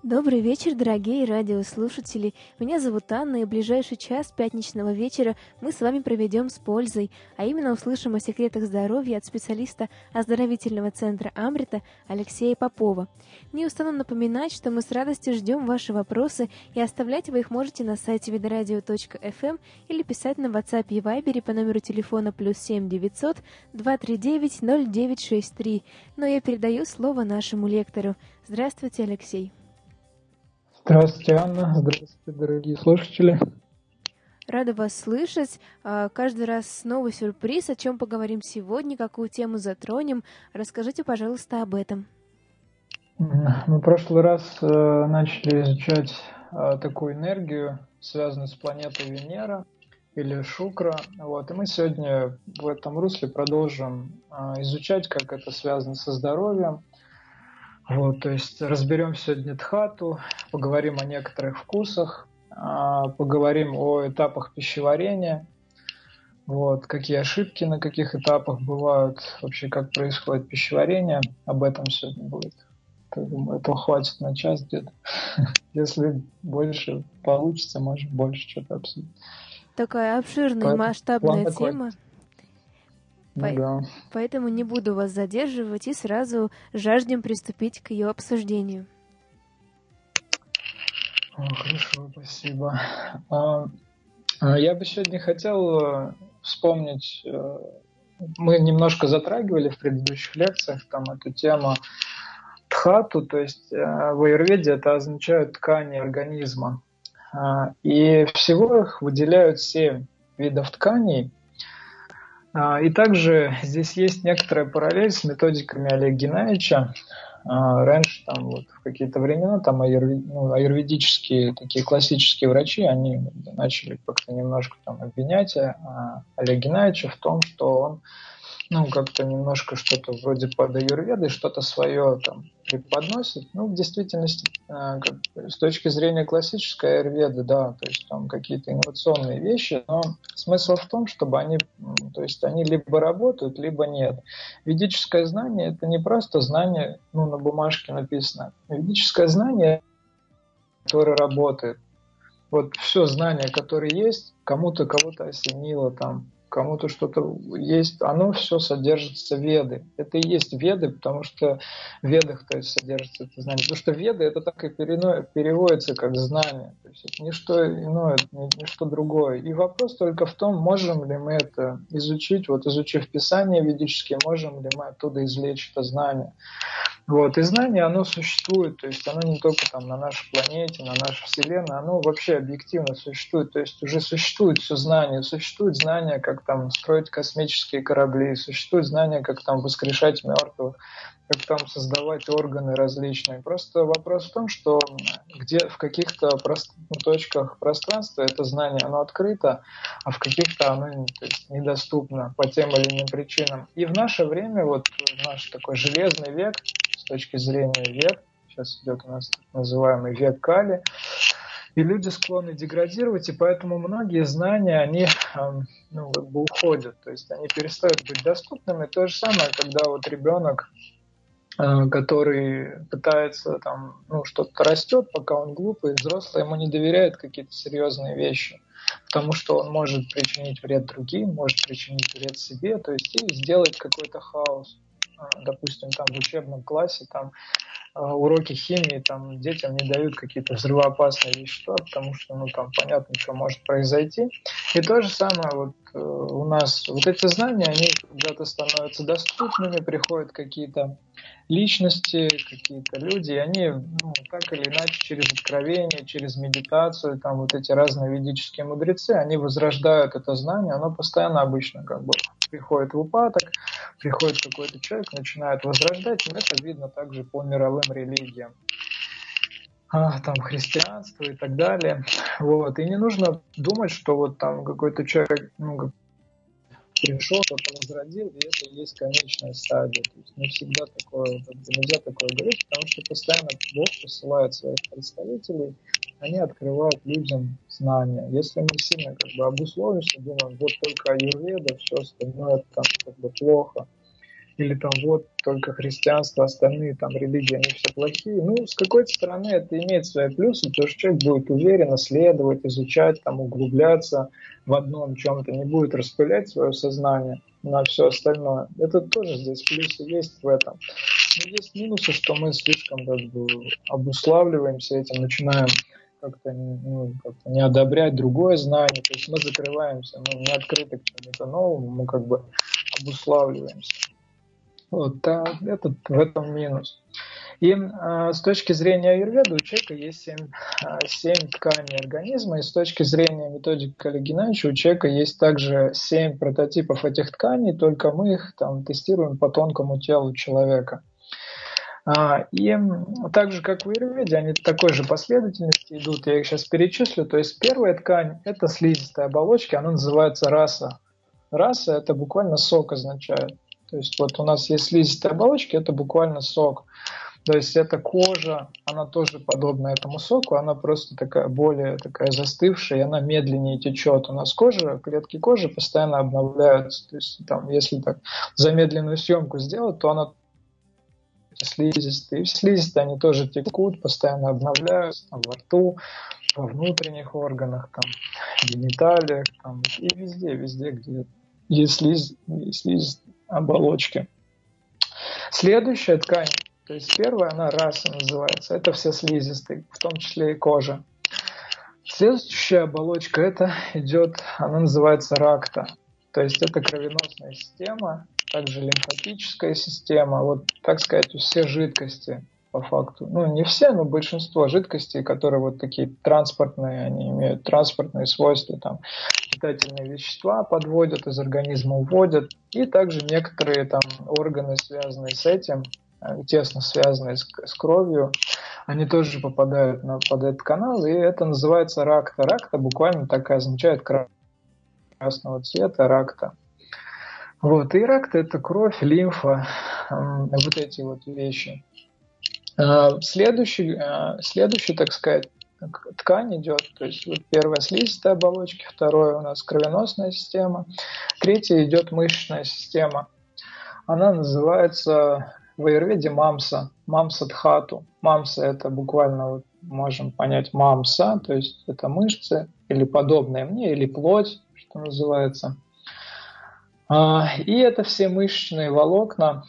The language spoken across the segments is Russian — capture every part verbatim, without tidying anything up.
Добрый вечер, дорогие радиослушатели. Меня зовут Анна, и ближайший час пятничного вечера мы с вами проведем с пользой, а именно услышим о секретах здоровья от специалиста оздоровительного центра Амрита Алексея Попова. Не устану напоминать, что мы с радостью ждем ваши вопросы, и оставлять вы их можете на сайте видеорадио точка эф эм или писать на WhatsApp и Viber по номеру телефона плюс семь девятьсот два три девять ноль девять шесть три. Но я передаю слово нашему лектору. Здравствуйте, Алексей. Здравствуйте, Анна. Здравствуйте, дорогие слушатели. Рада вас слышать. Каждый раз новый сюрприз. О чем поговорим сегодня, какую тему затронем. Расскажите, пожалуйста, об этом. Мы в прошлый раз начали изучать такую энергию, связанную с планетой Венера или Шукра. Вот. И мы сегодня в этом русле продолжим изучать, как это связано со здоровьем. Вот, то есть разберем сегодня Дхату, поговорим о некоторых вкусах, поговорим о этапах пищеварения, вот, какие ошибки на каких этапах бывают, вообще как происходит пищеварение, об этом сегодня будет. Я думаю, этого хватит на час где-то. Если больше получится, можем больше что-то обсудить. Такая обширная и масштабная тема. Ну, По- да. Поэтому не буду вас задерживать и сразу жаждем приступить к ее обсуждению. О, хорошо, спасибо. Я бы сегодня хотел вспомнить, мы немножко затрагивали в предыдущих лекциях там эту тему дхату, то есть в аюрведе это означает ткани организма. И всего их выделяют семь видов тканей. И также здесь есть некоторая параллель с методиками Олега Геннадьевича. Раньше, там, вот, в какие-то времена, там аюрвед, ну, аюрведические такие классические врачи, они начали как-то немножко там обвинять Олега Геннадьевича в том, что он, ну, как-то немножко что-то вроде под аюрведой, что-то свое там преподносит. Ну, в действительности, как, с точки зрения классической аюрведы, да, то есть там какие-то инновационные вещи, но смысл в том, чтобы они, то есть они либо работают, либо нет. Ведическое знание – это не просто знание, ну, на бумажке написано. Ведическое знание, которое работает. Вот все знание, которое есть, кому-то кого-то осенило там, кому-то что-то есть, оно все содержится в Веды. Это и есть Веды, потому что в Ведах, то есть, содержится это знание. Потому что Веды это так и переводится как знание. То есть это не что иное, не что другое. И вопрос только в том, можем ли мы это изучить, вот изучив Писания ведические, можем ли мы оттуда извлечь это знание. Вот. И знание, оно существует, то есть оно не только там на нашей планете, на нашей Вселенной, оно вообще объективно существует, то есть уже существует все знание, существует знание, как там строить космические корабли, существует знание, как там воскрешать мертвых, как там создавать органы различные. Просто вопрос в том, что где в каких-то прост... точках пространства это знание, оно открыто, а в каких-то оно, то есть, недоступно по тем или иным причинам. И в наше время, вот наш такой железный век, с точки зрения век, сейчас идет у нас так называемый век Кали, и люди склонны деградировать, и поэтому многие знания, они ну, как бы уходят, то есть они перестают быть доступными. То же самое, когда вот ребенок, который пытается там, ну, что-то растет, пока он глупый, взрослый ему не доверяет какие-то серьезные вещи, потому что он может причинить вред другим, может причинить вред себе, то есть и сделать какой-то хаос. Допустим, там в учебном классе там уроки химии, там детям не дают какие-то взрывоопасные вещества, потому что, ну, там понятно, что может произойти. И то же самое вот э, у нас. Вот эти знания, они когда-то становятся доступными, приходят какие-то личности, какие-то люди, и они, ну, так или иначе, через откровение, через медитацию, там вот эти разные ведические мудрецы, они возрождают это знание, оно постоянно обычно как бы приходит в упадок, приходит какой-то человек, начинает возрождать, и это видно также по мировым религиям, а, там христианство и так далее. Вот. И не нужно думать, что вот там какой-то человек, ну, пришел, кто-то возродил, и это и есть конечная стадия. То есть не всегда такое, нельзя такое говорить, потому что постоянно Бог посылает своих представителей, они открывают людям знания. Если мы сильно как бы обусловимся, думаем, вот только аюрведа, все остальное там как бы плохо, или там вот только христианство, остальные там религии, они все плохие. Ну, с какой-то стороны это имеет свои плюсы, потому что человек будет уверенно следовать, изучать, там, углубляться в одном чем-то, не будет распылять свое сознание на все остальное. Это тоже здесь плюсы есть в этом. Но есть минусы, что мы слишком как бы обуславливаемся этим, начинаем как-то, ну, как-то не одобрять другое знание, то есть мы закрываемся, мы не открыты к чему-то новому, мы как бы обуславливаемся. Вот, а этот, в этом минус. И а, с точки зрения аюрведы у человека есть семь, а, семь тканей организма, и с точки зрения методики Олега Геннадьевича у человека есть также семь прототипов этих тканей, только мы их там тестируем по тонкому телу человека. И так же, как в аюрведе, они такой же последовательности идут, я их сейчас перечислю. То есть первая ткань – это слизистая оболочка, она называется раса. Раса – это буквально сок означает. То есть вот у нас есть слизистая оболочка, это буквально сок. То есть эта кожа, она тоже подобна этому соку, она просто такая более такая застывшая, и она медленнее течет. У нас кожа, клетки кожи постоянно обновляются. То есть там, если так замедленную съемку сделать, то она слизистые. И слизистые, они тоже текут, постоянно обновляются там, во рту, во внутренних органах, там, гениталиях, там, и везде, везде, где есть слиз, есть слизистые оболочки. Следующая ткань, то есть первая, она раса называется, это все слизистые, в том числе и кожа. Следующая оболочка, это идет, она называется ракта, то есть это кровеносная система, также лимфатическая система, вот, так сказать, все жидкости по факту. Ну, не все, но большинство жидкостей, которые вот такие транспортные, они имеют транспортные свойства, там, питательные вещества подводят из организма, уводят, и также некоторые там органы, связанные с этим, тесно связанные с, с кровью, они тоже попадают на, под этот канал, и это называется ракта. Ракта буквально так и означает красного цвета, ракта. Вот, и ракта – это кровь, лимфа, вот эти вот вещи. Следующий, следующий, так сказать, ткань идет, то есть вот первая слизистая оболочка, второе у нас кровеносная система, третья идет мышечная система. Она называется в аюрведе мамса, мамса-дхату. Мамса – это буквально, вот, можем понять, мамса, то есть это мышцы или подобные мне, или плоть, что называется. И это все мышечные волокна,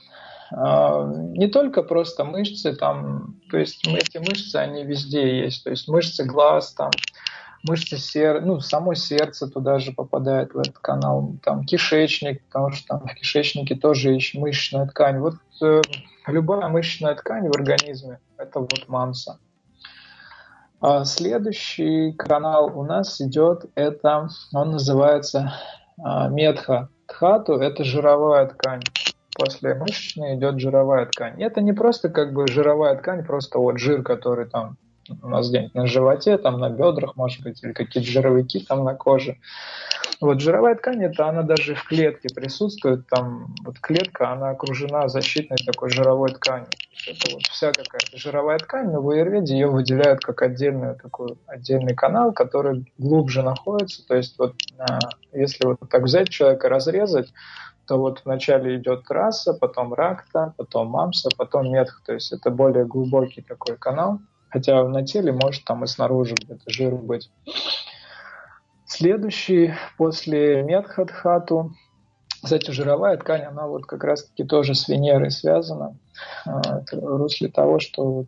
не только просто мышцы, там, то есть эти мышцы, они везде есть, то есть мышцы глаз, там, мышцы сердца, ну, само сердце туда же попадает в этот канал, там, кишечник, потому что там в кишечнике тоже есть мышечная ткань. Вот э, любая мышечная ткань в организме – это вот мамса. А следующий канал у нас идет, это, он называется э, медха. Дхату – это жировая ткань. После мышечной идет жировая ткань. И это не просто как бы жировая ткань, просто вот жир, который там у нас где-нибудь на животе, там на бедрах, может быть, или какие-то жировики там на коже. Вот жировая ткань, это она даже в клетке присутствует, там вот клетка, она окружена защитной такой жировой тканью. Это вот вся какая-то жировая ткань, но в аюрведе ее выделяют как отдельный такой отдельный канал, который глубже находится. То есть вот если вот так взять человека, разрезать, то вот вначале идет раса, потом ракта, потом мамса, потом медха. То есть это более глубокий такой канал. Хотя на теле может там и снаружи где-то жир быть. Следующий после медха-дхату, кстати, жировая ткань, она вот как раз-таки тоже с Венерой связана. Это в русле того, что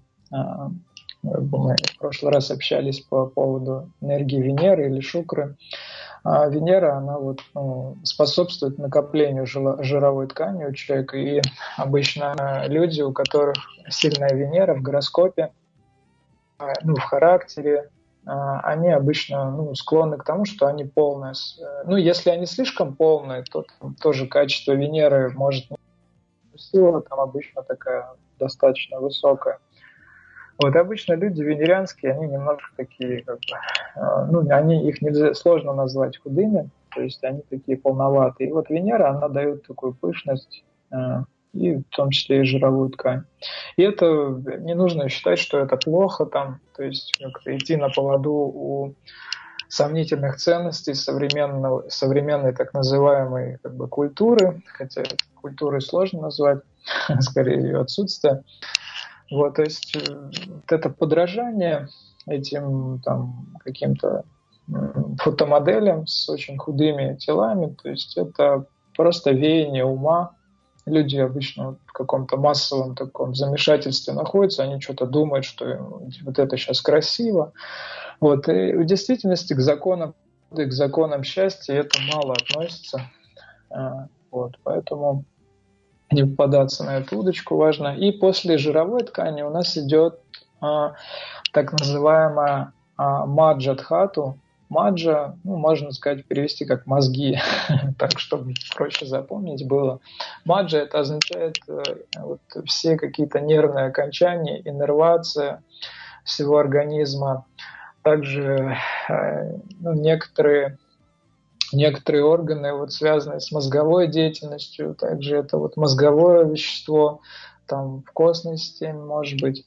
мы в прошлый раз общались по поводу энергии Венеры или Шукры. А Венера, она вот, ну, способствует накоплению жировой ткани у человека. И обычно люди, у которых сильная Венера в гороскопе, ну, в характере, они обычно, ну, склонны к тому, что они полные. Ну, если они слишком полные, то там тоже качество Венеры может не сила, там обычно такая достаточно высокая. Вот обычно люди венерианские, они немножко такие, как бы, ну, они, их нельзя, сложно назвать худыми, то есть они такие полноватые. И вот Венера, она дает такую пышность, и в том числе и жировую ткань. И это не нужно считать, что это плохо, там, то есть как-то идти на поводу у сомнительных ценностей современного, современной так называемой как бы, культуры, хотя культурой сложно назвать, скорее ее отсутствие. Вот, то есть вот это подражание этим там, каким-то фотомоделям с очень худыми телами, то есть это просто веяние ума. Люди обычно в каком-то массовом таком замешательстве находятся, они что-то думают, что вот это сейчас красиво. Вот. И в действительности к законам, к законам счастья это мало относится. Вот. Поэтому не попадаться на эту удочку важно. И после жировой ткани у нас идет а, так называемая а, маджа-дхату. Маджа, ну, можно сказать, перевести как мозги, так, чтобы проще запомнить было. Маджа – это означает э, вот, все какие-то нервные окончания, иннервация всего организма. Также э, ну, некоторые, некоторые органы, вот, связанные с мозговой деятельностью, также это вот мозговое вещество, там, в костной системе, может быть.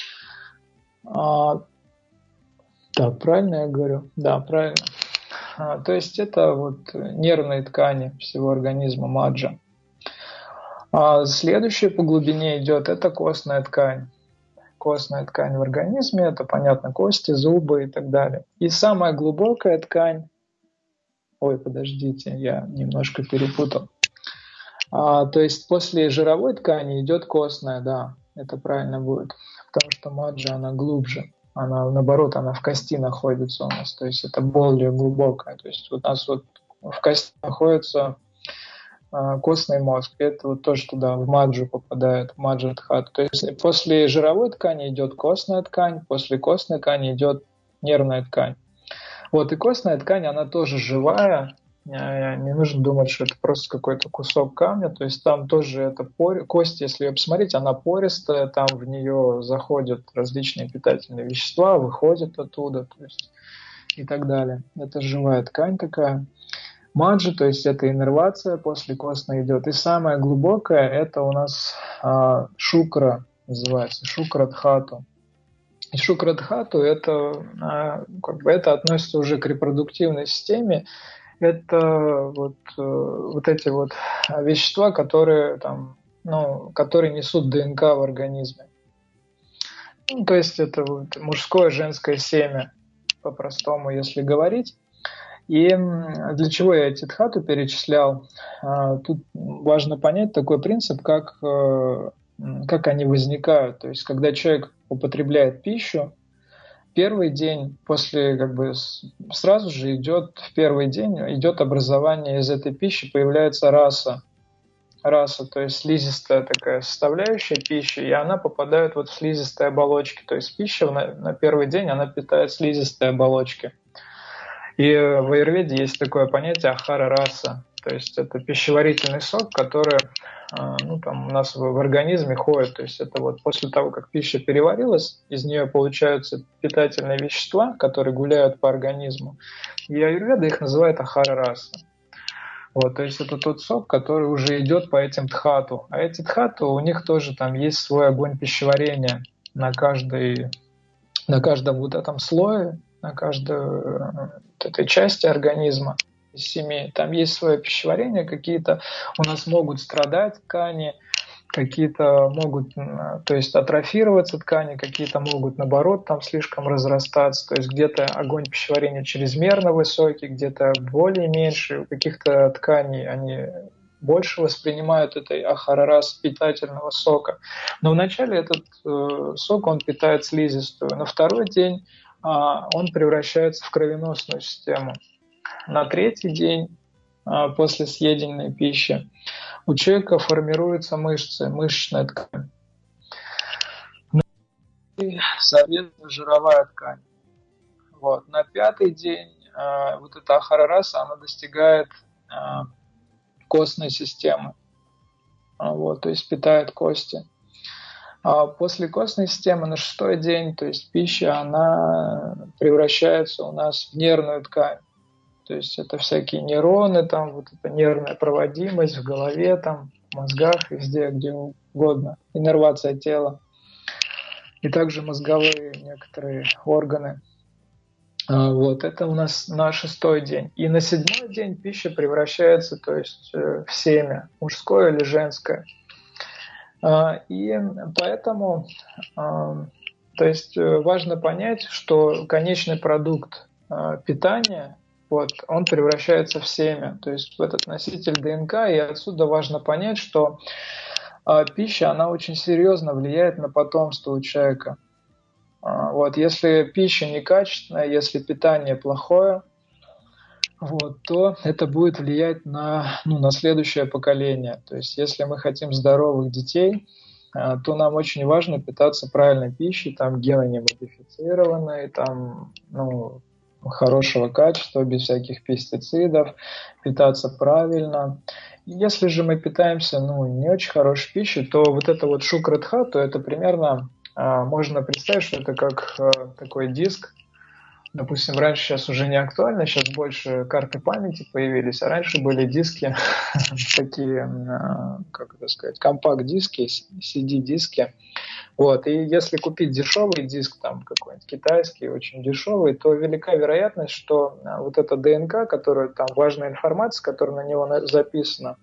А, Так, правильно я говорю? Да, правильно. А, то есть это вот нервные ткани всего организма маджа. А следующее по глубине идет это костная ткань. Костная ткань в организме, это, понятно, кости, зубы и так далее. И самая глубокая ткань, ой, подождите, я немножко перепутал. А, то есть после жировой ткани идет костная, да, это правильно будет, потому что маджа, она глубже. Она, наоборот, она в кости находится у нас, то есть это более глубокая. То есть у нас вот в кости находится э, костный мозг, и это вот тоже туда, в маджу попадает, в маджа-дхату. То есть после жировой ткани идет костная ткань, после костной ткани идет нервная ткань. Вот, и костная ткань, она тоже живая, не нужно думать, что это просто какой-то кусок камня, то есть там тоже это пор... кость, если ее посмотреть, она пористая, там в нее заходят различные питательные вещества, выходят оттуда, то есть и так далее. Это живая ткань такая. Маджа, то есть это иннервация, после костной идет. И самое глубокое, это у нас а, шукра называется, шукра-дхату. И шукра-дхату это, а, как бы это относится уже к репродуктивной системе. Это вот, вот эти вот вещества, которые, там, ну, которые несут ДНК в организме. Ну, то есть это вот мужское, женское семя, по-простому, если говорить. И для чего я эти дхату перечислял? Тут важно понять такой принцип, как, как они возникают. То есть когда человек употребляет пищу, первый день после, как бы, сразу же идет, в первый день идет образование из этой пищи, появляется раса. Раса, то есть слизистая такая составляющая пищи, и она попадает вот в слизистые оболочки. То есть пища на, на первый день, она питает слизистые оболочки. И в аюрведе есть такое понятие ахара-раса. То есть это пищеварительный сок, который ну, там, у нас в, в организме ходит. То есть это вот после того, как пища переварилась, из нее получаются питательные вещества, которые гуляют по организму. И аюрведа их называет ахара-раса. Вот, то есть это тот сок, который уже идет по этим дхату. А эти дхату, у них тоже там есть свой огонь пищеварения на, каждой, на каждом вот этом слое, на каждой вот этой части организма из семи. Там есть свое пищеварение, какие-то у нас могут страдать ткани, какие-то могут, то есть атрофироваться ткани, какие-то могут, наоборот, там слишком разрастаться, то есть где-то огонь пищеварения чрезмерно высокий, где-то более меньший, у каких-то тканей они больше воспринимают этой ахара-рас питательного сока. Но вначале этот э, сок, он питает слизистую. На второй день э, он превращается в кровеносную систему. На третий день э, после съеденной пищи у человека формируются мышцы, мышечная ткань. И, соответственно, жировая ткань. Вот. На пятый день э, вот эта ахара-раса, она достигает э, костной системы. Вот, то есть питает кости. А после костной системы на шестой день, то есть пища, она превращается у нас в нервную ткань. То есть это всякие нейроны, там вот эта нервная проводимость в голове, там, в мозгах, везде, где угодно, иннервация тела. И также мозговые некоторые органы. Вот, это у нас на шестой день. И на седьмой день пища превращается, то есть, в семя, мужское или женское. И поэтому, то есть, важно понять, что конечный продукт питания, вот, он превращается в семя, то есть в этот носитель ДНК, и отсюда важно понять, что пища, она очень серьезно влияет на потомство у человека. Вот, если пища некачественная, если питание плохое, вот, то это будет влиять на, ну, на следующее поколение. То есть если мы хотим здоровых детей, то нам очень важно питаться правильной пищей, там гены не модифицированные, там, ну, хорошего качества, без всяких пестицидов, питаться правильно. Если же мы питаемся, ну, не очень хорошей пищей, то вот это вот шукрадха, то это примерно, можно представить, что это как такой диск. Допустим, раньше, сейчас уже не актуально, сейчас больше карты памяти появились, а раньше были диски, такие, как это сказать, компакт-диски, си ди-диски. Вот, и если купить дешевый диск, там какой-нибудь китайский, очень дешевый, то велика вероятность, что вот эта ДНК, которая там важная информация, которая на него записана,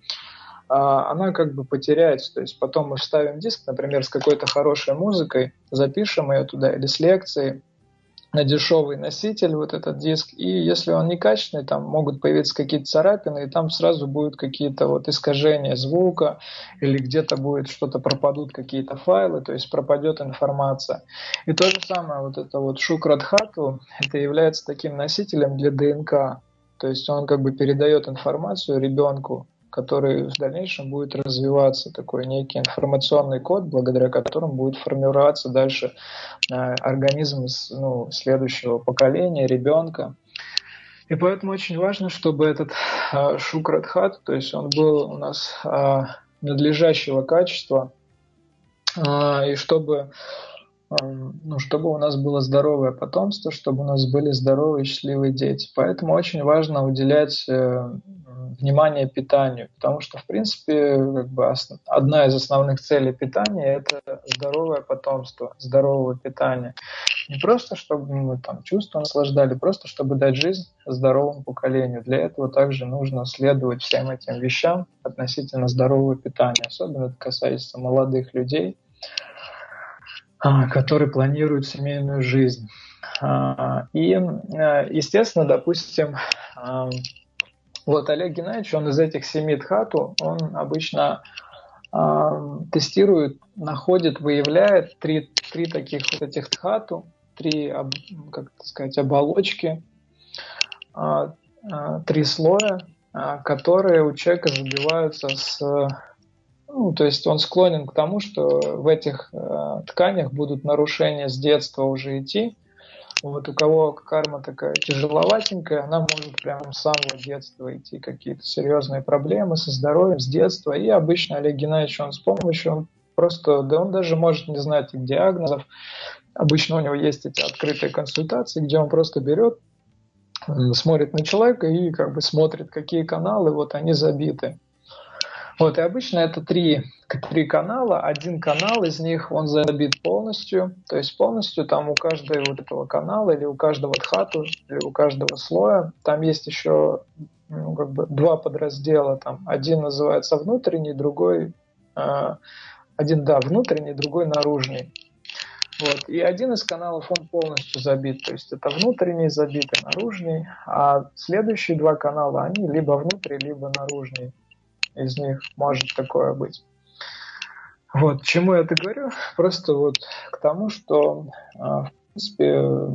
она как бы потеряется. То есть потом мы вставим диск, например, с какой-то хорошей музыкой, запишем ее туда или с лекцией, на дешевый носитель вот этот диск, и если он некачественный, там могут появиться какие-то царапины, и там сразу будут какие-то вот искажения звука, или где-то будет что-то, пропадут какие-то файлы, то есть пропадет информация. И то же самое, вот это вот шукрадхату, это является таким носителем для ДНК, то есть он как бы передает информацию ребенку, который в дальнейшем будет развиваться, такой некий информационный код, благодаря которому будет формироваться дальше э, организм, ну, следующего поколения, ребенка. И поэтому очень важно, чтобы этот э, шукрадхат, то есть он был у нас э, надлежащего качества, э, и чтобы, э, ну, чтобы у нас было здоровое потомство, чтобы у нас были здоровые и счастливые дети. Поэтому очень важно уделять э, внимание питанию, потому что, в принципе, как бы основ... одна из основных целей питания – это здоровое потомство, здоровое питание. Не просто, чтобы мы там чувства наслаждали, просто чтобы дать жизнь здоровому поколению. Для этого также нужно следовать всем этим вещам относительно здорового питания. Особенно это касается молодых людей, которые планируют семейную жизнь. И, естественно, допустим, вот Олег Геннадьевич, он из этих семи дхату, он обычно э, тестирует, находит, выявляет три, три таких вот этих дхату, три, как это сказать, оболочки, э, э, три слоя, э, которые у человека забиваются с... Ну, то есть он склонен к тому, что в этих э, тканях будут нарушения с детства уже идти. Вот у кого карма такая тяжеловатенькая, она может прямо с самого детства идти, какие-то серьезные проблемы со здоровьем, с детства. И обычно Олег Геннадьевич, он с помощью, он просто, да он даже может не знать диагнозов. Обычно у него есть эти открытые консультации, где он просто берет, смотрит на человека и как бы смотрит, какие каналы, вот они забиты. Вот, и обычно это три, три канала. Один канал из них, он забит полностью. То есть полностью там у каждого вот этого канала или у каждого дхату, или у каждого слоя, там есть еще, ну, как бы два подраздела. Там один называется внутренний, другой... Э, один, да, внутренний, другой наружный. Вот. И один из каналов, он полностью забит. То есть это внутренний забит и наружный. А следующие два канала, они либо внутренний, либо наружный. Из них может такое быть. Вот, чему я это говорю? Просто вот к тому, что, в принципе,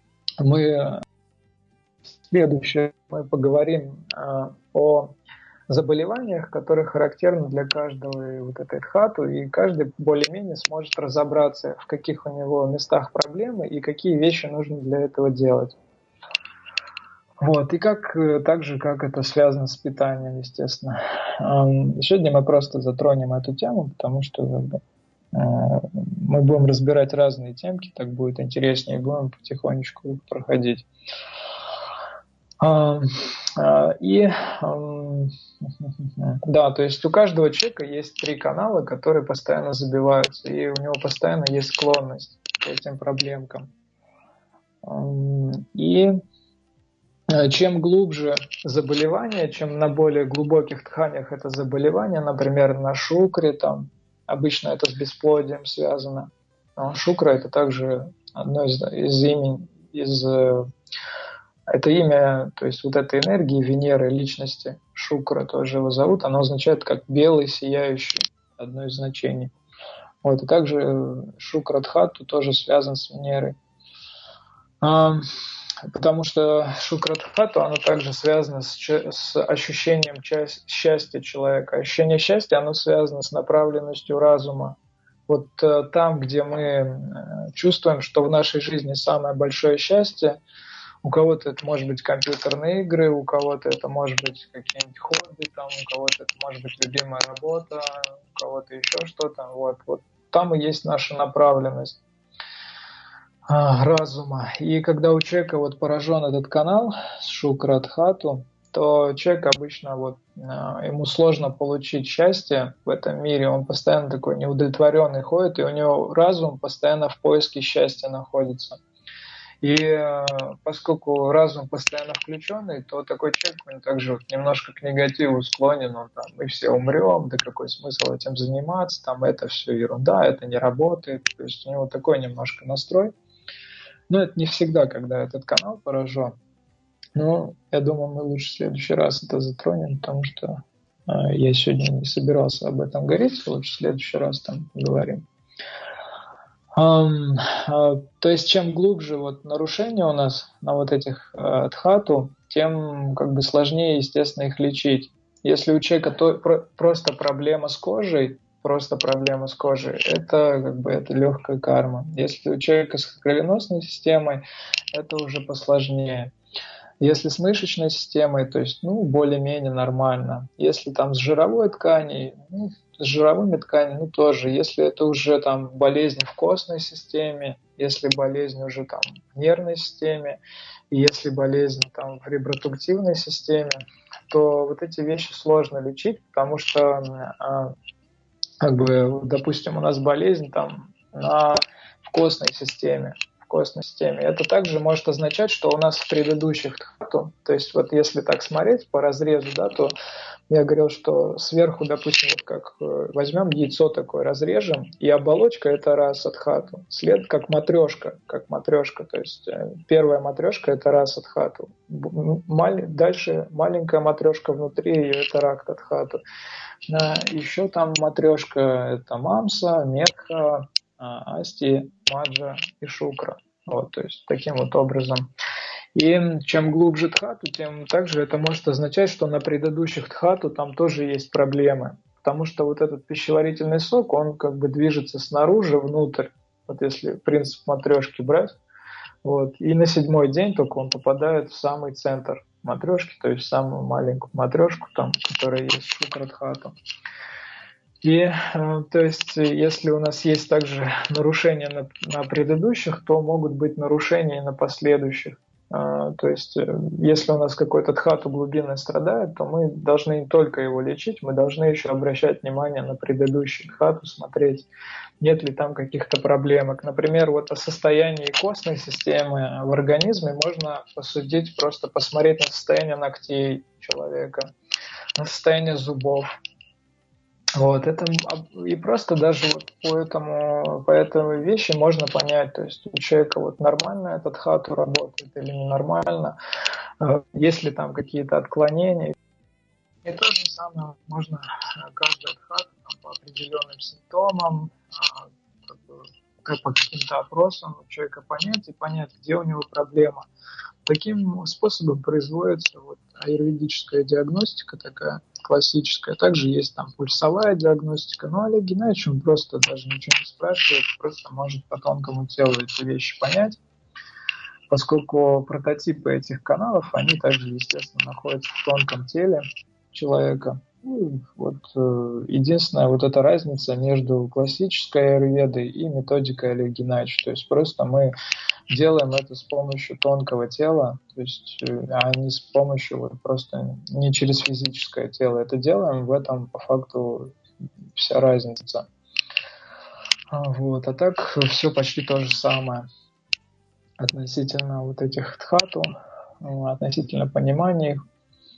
мы следующее мы поговорим о заболеваниях, которые характерны для каждого вот этой дхату, и каждый более-менее сможет разобраться, в каких у него местах проблемы и какие вещи нужно для этого делать. Вот, и как, так же, как это связано с питанием, естественно. Сегодня мы просто затронем эту тему, потому что мы будем разбирать разные темки, так будет интереснее, и будем потихонечку их проходить. И да, то есть у каждого человека есть три канала, которые постоянно забиваются, и у него постоянно есть склонность к этим проблемкам. И чем глубже заболевание, чем на более глубоких тканях это заболевание, например, на шукре, там, обычно это с бесплодием связано. Но шукра – это также одно из, из имен, из, это имя, то есть вот этой энергии Венеры, личности, шукра тоже его зовут, оно означает как белый, сияющий, одно из значений. Вот, и также шукра-дхату тоже связан с Венерой. Потому что шукра-дхату, оно также связано с, с ощущением счастья человека. Ощущение счастья, оно связано с направленностью разума. Вот э, там, где мы э, чувствуем, что в нашей жизни самое большое счастье, у кого-то это может быть компьютерные игры, у кого-то это может быть какие-нибудь хобби, там, у кого-то это может быть любимая работа, у кого-то еще что-то. Вот, вот там и есть наша направленность разума. И когда у человека вот поражен этот канал с шукра-дхату, то человек обычно вот ему сложно получить счастье в этом мире, он постоянно такой неудовлетворенный ходит, и у него разум постоянно в поиске счастья находится. И поскольку разум постоянно включенный, то такой человек, он также вот немножко к негативу склонен, он там, мы все умрем, да какой смысл этим заниматься, там это все ерунда, это не работает, то есть у него такой немножко настрой. Но это не всегда, когда этот канал поражен. Но я думаю, мы лучше в следующий раз это затронем, потому что э, я сегодня не собирался об этом говорить, лучше в следующий раз там поговорим. Um, uh, то есть чем глубже вот нарушения у нас на вот этих uh, дхату, тем как бы сложнее, естественно, их лечить. Если у человека то, про, просто проблема с кожей, просто проблема с кожей, это как бы это легкая карма. Если у человека с кровеносной системой, это уже посложнее. Если с мышечной системой, то есть, ну, более-менее нормально. Если там с жировой тканью, ну, с жировыми тканями, ну, тоже. Если это уже там болезнь в костной системе, если болезнь уже там в нервной системе, и если болезнь там в репродуктивной системе, то вот эти вещи сложно лечить, потому что как бы, допустим, у нас болезнь там на, в костной системе, в костной системе. Это также может означать, что у нас в предыдущих дхату, то есть вот если так смотреть по разрезу, да, то я говорил, что сверху, допустим, вот как возьмем яйцо такое, разрежем, и оболочка это раса дхату, след как матрешка, как матрешка, то есть первая матрешка это раса дхату, дальше маленькая матрешка внутри ее это ракта дхату. Еще там матрешка это мамса, медха, асти, маджа и шукра. Вот, то есть таким вот образом. И чем глубже дхату, тем также это может означать, что на предыдущих дхату там тоже есть проблемы. Потому что вот этот пищеварительный сок, он как бы движется снаружи, внутрь. Вот если принцип матрешки брать. Вот, и на седьмой день только он попадает в самый центр матрешки, то есть самую маленькую матрешку, там, которая есть в шукра-дхату. И э, то есть, если у нас есть также нарушения на, на предыдущих, то могут быть нарушения и на последующих. Э, то есть, если у нас какой-то дхату глубинно страдает, то мы должны не только его лечить, мы должны еще обращать внимание на предыдущий дхату, смотреть, нет ли там каких-то проблемок. Например, вот о состоянии костной системы в организме можно посудить, просто посмотреть на состояние ногтей человека, на состояние зубов. Вот, это, и просто даже вот по этому, по этой вещи можно понять, то есть у человека вот нормально этот дхату работает или ненормально, есть ли там какие-то отклонения. И то же самое можно каждый дхату по определенным симптомам, как по каким-то опросам у человека понять и понять, где у него проблема. Таким способом производится вот аюрведическая диагностика такая классическая. Также есть там пульсовая диагностика. Но Олег Геннадьевич, он просто даже ничего не спрашивает, просто может по тонкому телу эти вещи понять, поскольку прототипы этих каналов, они также, естественно, находятся в тонком теле человека. Ну, вот э, единственная вот эта разница между классической аюрведой и методикой Олега Геннадьевича. То есть просто мы делаем это с помощью тонкого тела, то есть, а не с помощью вот просто не через физическое тело. Это делаем, в этом по факту вся разница. Вот. А так все почти то же самое. относительно вот этих дхату, относительно понимания их.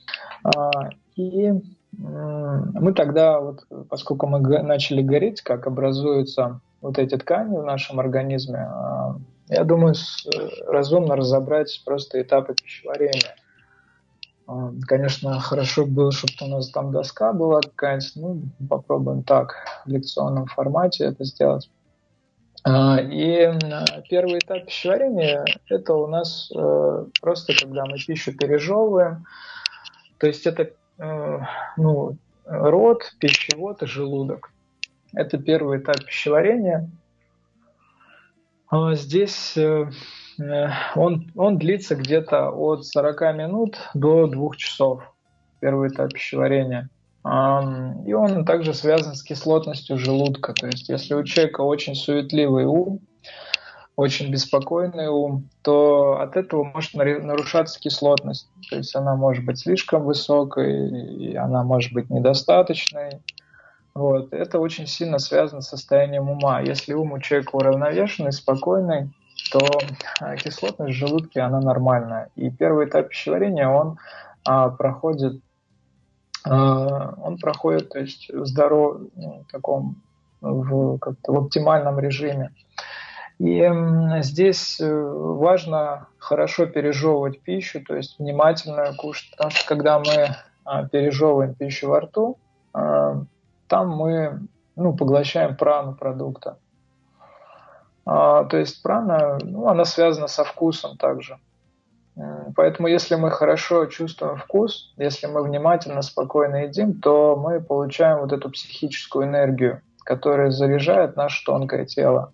И мы тогда, вот, поскольку мы начали гореть, как образуются вот эти ткани в нашем организме, я думаю, разумно разобрать просто этапы пищеварения. Конечно, хорошо было, чтобы у нас там доска была какая-нибудь, ну, попробуем так, в лекционном формате это сделать. И первый этап пищеварения – это у нас просто, когда мы пищу пережевываем, то есть это, ну, рот, пищевод и желудок. Это первый этап пищеварения. Здесь он, он длится где-то от сорока минут до двух часов, первый этап пищеварения. И он также связан с кислотностью желудка. То есть если у человека очень суетливый ум, очень беспокойный ум, то от этого может нарушаться кислотность. То есть она может быть слишком высокой, и она может быть недостаточной. Вот. Это очень сильно связано с состоянием ума. Если ум у человека уравновешенный, спокойный, то кислотность в желудке, она нормальная. И первый этап пищеварения, он а, проходит, а, он проходит, то есть в здоровом, ну, таком, в, как-то в оптимальном режиме. И здесь важно хорошо пережевывать пищу, то есть внимательно кушать, потому что когда мы а, пережевываем пищу во рту, а, там мы, ну, поглощаем прану продукта. А, то есть прана, ну, она связана со вкусом также. Поэтому если мы хорошо чувствуем вкус, если мы внимательно, спокойно едим, то мы получаем вот эту психическую энергию, которая заряжает наше тонкое тело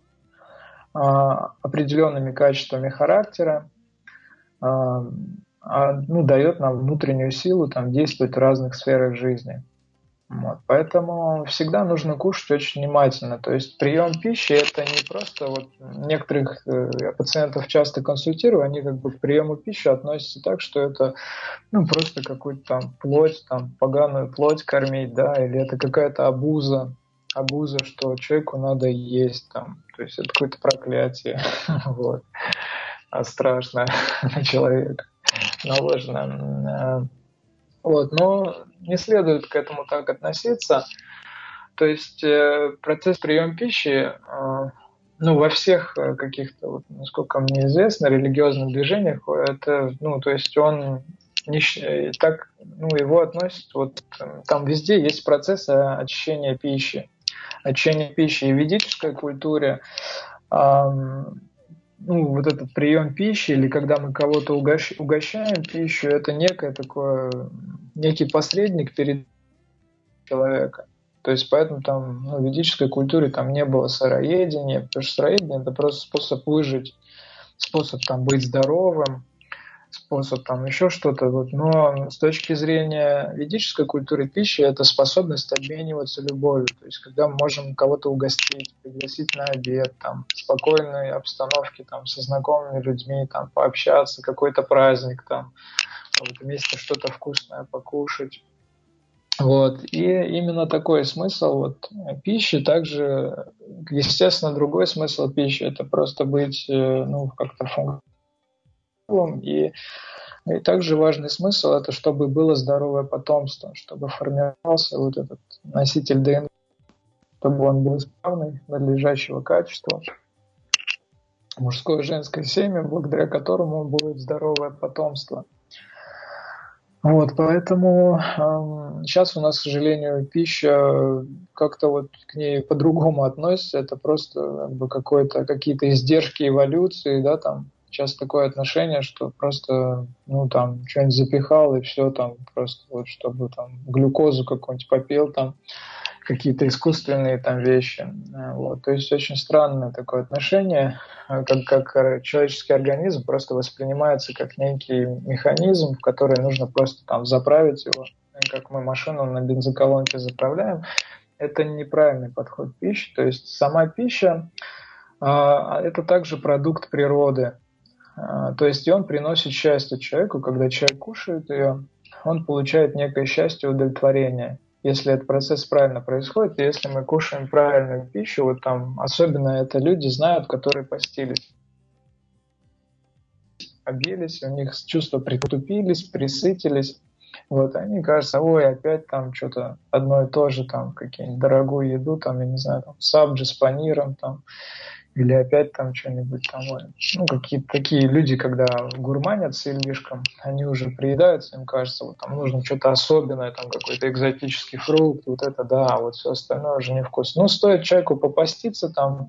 а, определенными качествами характера, а, а, ну, дает нам внутреннюю силу там, действовать в разных сферах жизни. Вот. Поэтому всегда нужно кушать очень внимательно. То есть прием пищи – это не просто… Вот некоторых э, пациентов часто консультирую, они как бы к приему пищи относятся так, что это, ну, просто какую-то там плоть, там, поганую плоть кормить, да, или это какая-то обуза, обуза, что человеку надо есть, там, то есть это какое-то проклятие, вот, страшно на человека наложено. Вот, но не следует к этому так относиться. То есть э, процесс приема пищи, э, ну, во всех каких-то, вот, насколько мне известно, религиозных движениях, это, ну, то есть он не, так, ну, его относят, вот там везде есть процесс очищения пищи. Очищение пищи и в ведической культуре, э, ну, вот этот прием пищи, или когда мы кого-то угощ, угощаем пищу, это некое такое, некий посредник перед человеком. То есть поэтому там, ну, в ведической культуре там не было сыроедения, потому что сыроедение – это просто способ выжить, способ там быть здоровым, способ там еще что-то. Вот. Но с точки зрения ведической культуры пищи это способность обмениваться любовью. То есть когда мы можем кого-то угостить, пригласить на обед, там, в спокойной обстановке там, со знакомыми людьми, там, пообщаться, какой-то праздник, там, вот, вместе что-то вкусное покушать. Вот. И именно такой смысл вот, пищи. Также, естественно, другой смысл пищи – это просто быть, ну, как-то функциональным. И, и также важный смысл – это чтобы было здоровое потомство, чтобы формировался вот этот носитель ДНК, чтобы он был исправный, надлежащего качества, мужское и женское семя, благодаря которому будет здоровое потомство. Вот, поэтому э, сейчас у нас, к сожалению, пища как-то вот к ней по-другому относится. Это просто как бы какое-то, какие-то издержки эволюции, да, там. Сейчас такое отношение, что просто, ну, там, что-нибудь запихал, и все там просто, вот, чтобы там глюкозу какую-нибудь попил, там, какие-то искусственные там вещи. Вот. То есть очень странное такое отношение, как, как человеческий организм просто воспринимается как некий механизм, в который нужно просто там заправить его, как мы машину на бензоколонке заправляем. Это неправильный подход к пище. То есть сама пища – это также продукт природы. То есть и он приносит счастье человеку, когда человек кушает ее, он получает некое счастье, удовлетворение. Если этот процесс правильно происходит, и если мы кушаем правильную пищу, вот там особенно это люди знают, которые постились. объелись, у них чувства притупились, присытились. Вот, они кажется, ой, опять там что-то одно и то же, там, какие-нибудь дорогую еду, там, я не знаю, там, сабджи с паниром, там, или опять там что-нибудь там, ну, какие-то такие люди, когда гурманят слишком, они уже приедаются, им кажется, вот там нужно что-то особенное, там, какой-то экзотический фрукт, вот это, да, а вот все остальное уже невкусно. Ну, стоит человеку попаститься там,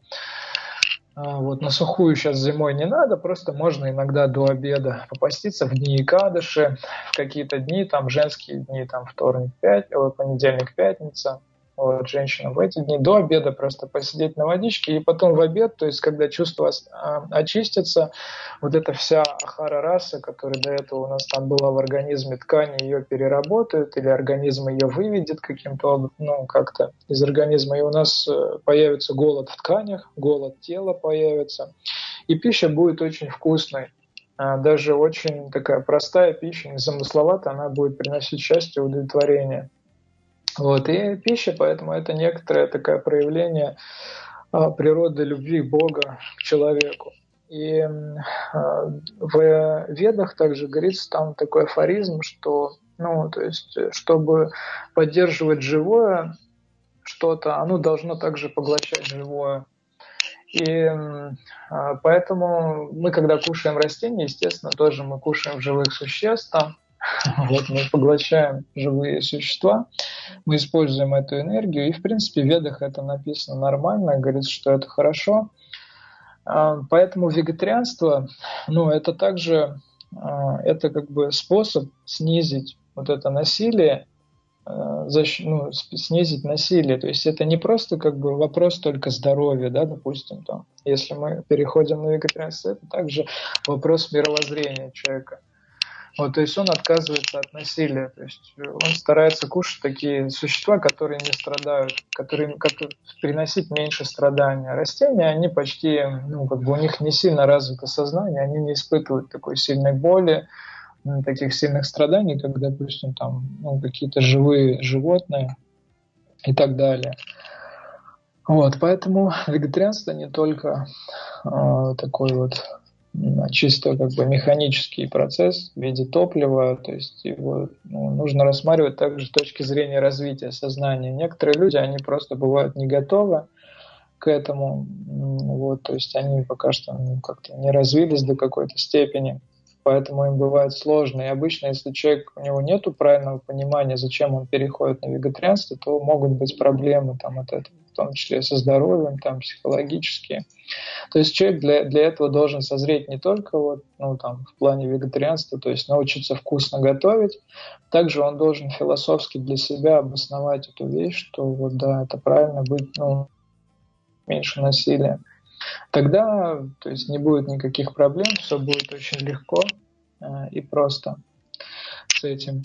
вот на сухую сейчас зимой не надо, просто можно иногда до обеда попаститься в дни Икадыши, в какие-то дни, там женские дни, там вторник, пять, понедельник, пятница, вот, женщинам в эти дни до обеда просто посидеть на водичке, и потом в обед, то есть когда чувства очистятся, вот эта вся ахара раса, которая до этого у нас там была в организме, ткани ее переработают, или организм ее выведет каким-то образом, ну, как-то из организма, и у нас появится голод в тканях, голод тела появится, и пища будет очень вкусной. Даже очень такая простая пища, незамысловатая, она будет приносить счастье и удовлетворение. Вот, и пища, поэтому это некоторое такое проявление а, природы любви Бога к человеку. И а, в Ведах также говорится там такой афоризм, что, ну, то есть, чтобы поддерживать живое что-то, оно должно также поглощать живое. И а, поэтому мы, когда кушаем растения, естественно, тоже мы кушаем живых существ там. Вот мы поглощаем живые существа, мы используем эту энергию, и в принципе в Ведах это написано нормально, говорится, что это хорошо. Поэтому вегетарианство, ну, это также это как бы способ снизить вот это насилие, ну, снизить насилие. То есть это не просто как бы вопрос только здоровья, да, допустим, там, если мы переходим на вегетарианство, это также вопрос мировоззрения человека. Вот, то есть он отказывается от насилия, то есть он старается кушать такие существа, которые не страдают, которые, которые приносить меньше страдания. Растения, они почти, ну, как бы у них не сильно развито сознание, они не испытывают такой сильной боли, таких сильных страданий, как, допустим, там, ну, какие-то живые животные и так далее. Вот, поэтому вегетарианство не только э, такой вот чисто как бы механический процесс в виде топлива, то есть его, ну, нужно рассматривать также с точки зрения развития сознания. Некоторые люди, они просто бывают не готовы к этому, вот, то есть они пока что, ну, как-то не развились до какой-то степени, поэтому им бывает сложно. И обычно, если человек, у него нет правильного понимания, зачем он переходит на вегетарианство, то могут быть проблемы там, от этого, в том числе со здоровьем, там, психологические. То есть человек для, для этого должен созреть не только вот, ну, там, в плане вегетарианства, то есть научиться вкусно готовить, также он должен философски для себя обосновать эту вещь, что вот, да, это правильно быть, ну, меньше насилия. Тогда, то есть, не будет никаких проблем, все будет очень легко э, и просто с этим.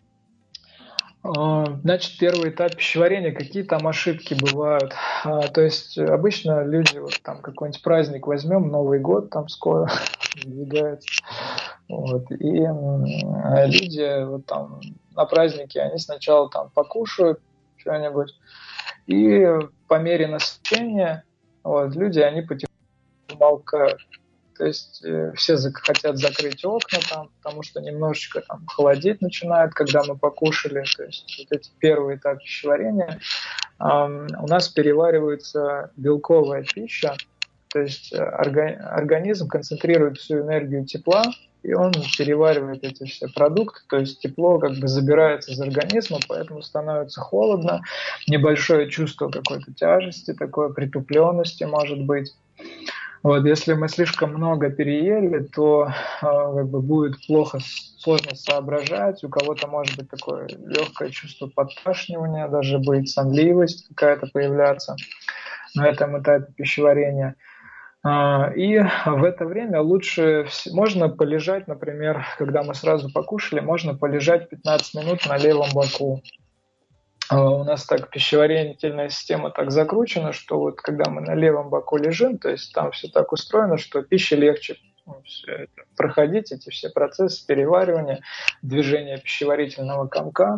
Значит, первый этап пищеварения, какие там ошибки бывают. То есть обычно люди, вот там какой-нибудь праздник возьмем, Новый год там скоро двигается. Вот, и люди вот там на празднике, они сначала там покушают что-нибудь, и по мере насыщения вот, люди, они потихоньку умолкают. То есть э, все зак- хотят закрыть окна, там, потому что немножечко там холодеть начинает, когда мы покушали. То есть вот эти первые этапы пищеварения. Эм, у нас переваривается белковая пища, то есть э, орга- организм концентрирует всю энергию тепла, и он переваривает эти все продукты, то есть тепло как бы забирается из организма, поэтому становится холодно, небольшое чувство какой-то тяжести, такой притупленности может быть. Вот, если мы слишком много переели, то э, как бы будет плохо, сложно соображать, у кого-то может быть такое легкое чувство подташнивания, даже будет сонливость какая-то появляться на этом этапе пищеварения. Э, и в это время лучше, можно полежать, например, когда мы сразу покушали, можно полежать пятнадцать минут на левом боку. У нас так пищеварительная система так закручена, что вот когда мы на левом боку лежим, то есть там все так устроено, что пище легче, ну, все это, проходить, эти все процессы переваривания, движения пищеварительного комка.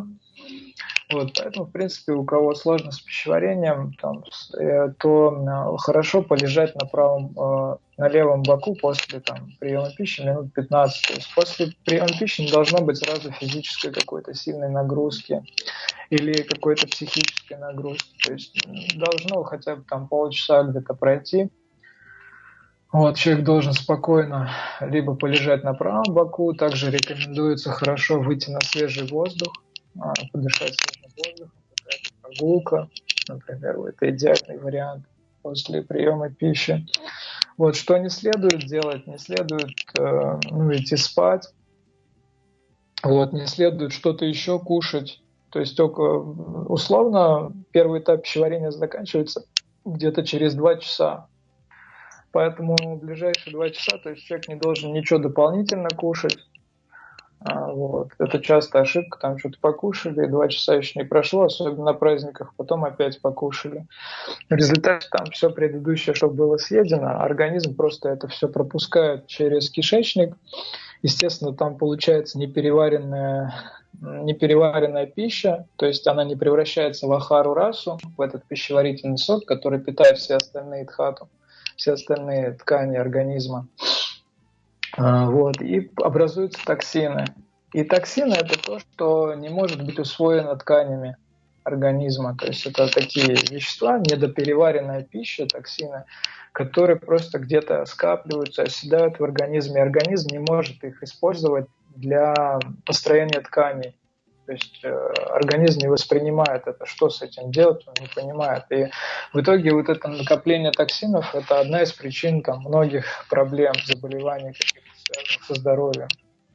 Вот, поэтому, в принципе, у кого сложно с пищеварением, там, то хорошо полежать на правом, на левом боку после там, приема пищи минут пятнадцать. То есть после приема пищи не должно быть сразу физической какой-то сильной нагрузки или какой-то психической нагрузки. То есть должно хотя бы там полчаса где-то пройти. Вот, человек должен спокойно либо полежать на правом боку, также рекомендуется хорошо выйти на свежий воздух, подышать свежим воздухом, какая-то прогулка, например, это идеальный вариант после приема пищи. Вот, что не следует делать, не следует э, ну, идти спать, вот, не следует что-то еще кушать. То есть условно первый этап пищеварения заканчивается где-то через два часа. Поэтому в ближайшие два часа то есть человек не должен ничего дополнительно кушать. А, вот. Это частая ошибка, там что-то покушали, два часа еще не прошло, особенно на праздниках, потом опять покушали. В результате там все предыдущее, что было съедено, организм просто это все пропускает через кишечник. Естественно, там получается непереваренная, непереваренная пища, то есть она не превращается в ахару расу, в этот пищеварительный сок, который питает все остальные дхату, все остальные ткани организма. Вот, и образуются токсины. И токсины – это то, что не может быть усвоено тканями организма. То есть это такие вещества, недопереваренная пища, токсины, которые просто где-то скапливаются, оседают в организме. Организм не может их использовать для построения тканей. То есть э, организм не воспринимает это, что с этим делать, он не понимает. И в итоге вот это накопление токсинов – это одна из причин там, многих проблем, заболеваний, каких-то связанных со здоровьем.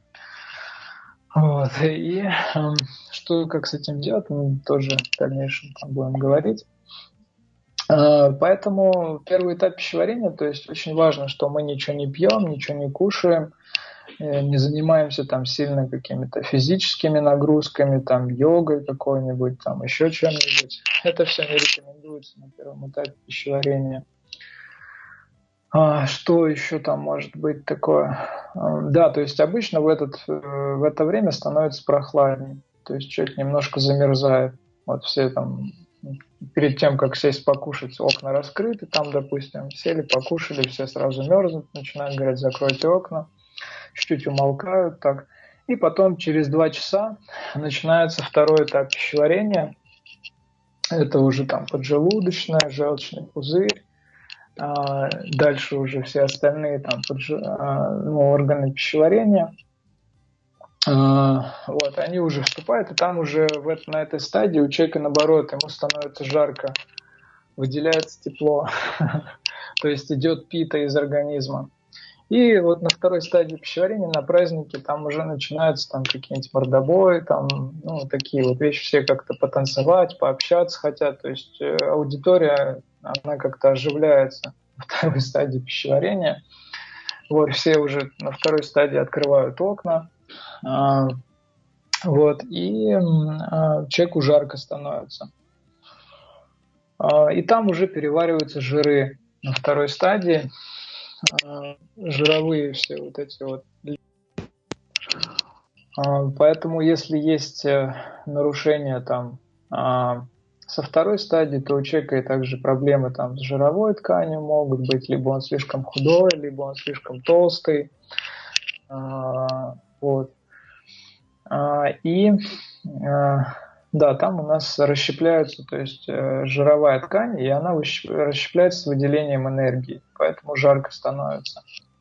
Вот. И э, что, как с этим делать, мы тоже в дальнейшем там будем говорить. Э, поэтому первый этап пищеварения, то есть очень важно, что мы ничего не пьем, ничего не кушаем, не занимаемся там сильно какими-то физическими нагрузками, там йогой какой-нибудь, там еще чем-нибудь. Это все не рекомендуется на первом этапе пищеварения. А, что еще там может быть такое? А, да, то есть обычно в, этот, в это время становится прохладнее. То есть человек немножко замерзает. Вот все там перед тем, как сесть покушать, окна раскрыты, там, допустим, сели, покушали, все сразу мерзнут, начинают говорить, закройте окна. Чуть-чуть умолкают так. И потом через два часа начинается второй этап пищеварения. Это уже там поджелудочная, желчный пузырь. А дальше уже все остальные там подж... ну, органы пищеварения. А, вот, они уже вступают, и там уже в это, на этой стадии у человека наоборот, ему становится жарко, выделяется тепло. То есть идет пита из организма. И вот на второй стадии пищеварения, на празднике, там уже начинаются там какие-нибудь мордобои, там, ну, такие вот вещи, все как-то потанцевать, пообщаться хотят. То есть э, аудитория, она как-то оживляется на второй стадии пищеварения. Вот, все уже на второй стадии открывают окна. Э, вот, и э, человеку жарко становится. Э, и там уже перевариваются жиры на второй стадии. Жировые все вот эти вот. Поэтому если есть нарушения там со второй стадии, то у человека и также проблемы там с жировой тканью могут быть, либо он слишком худой, либо он слишком толстый. Вот. И да, там у нас расщепляются, то есть жировая ткань, и она расщепляется с выделением энергии, поэтому жарко становится.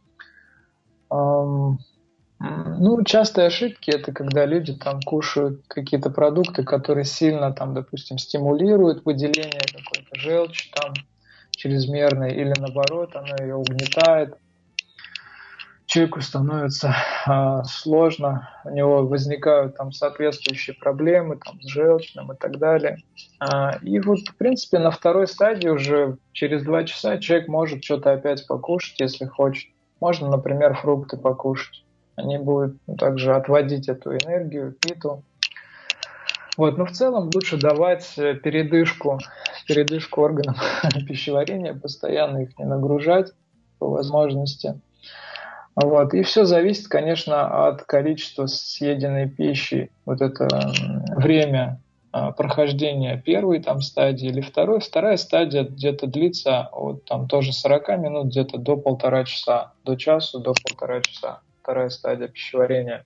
Ну, частые ошибки – это когда люди там кушают какие-то продукты, которые сильно, там, допустим, стимулируют выделение какой-то желчи там чрезмерной, или наоборот, оно ее угнетает. Человеку становится а, сложно, у него возникают там соответствующие проблемы там, с желчным и так далее. А, и вот, в принципе, на второй стадии уже через два часа человек может что-то опять покушать, если хочет. Можно, например, фрукты покушать. Они будут ну, также отводить эту энергию, питу. Вот, но в целом лучше давать передышку, передышку органам пищеварения, постоянно их не нагружать по возможности. Вот. И все зависит, конечно, от количества съеденной пищи. Вот это время прохождения первой там стадии или второй. Вторая стадия где-то длится от там тоже сорок минут где-то до полтора часа, до часу, до полтора часа. Вторая стадия пищеварения.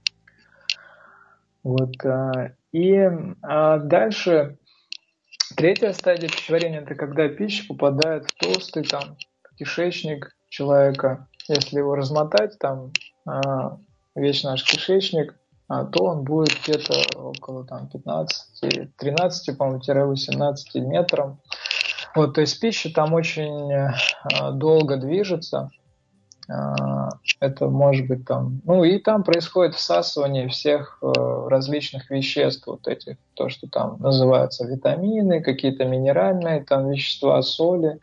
Вот. И дальше третья стадия пищеварения – это когда пища попадает в толстый там кишечник человека. Если его размотать, там весь наш кишечник, то он будет где-то около там, пятнадцати, тринадцати, по-моему, восемнадцати метров. Вот, то есть пища там очень долго движется. Это может быть там... Ну и там происходит всасывание всех различных веществ, вот этих, то, что там называются витамины, какие-то минеральные там вещества, соли.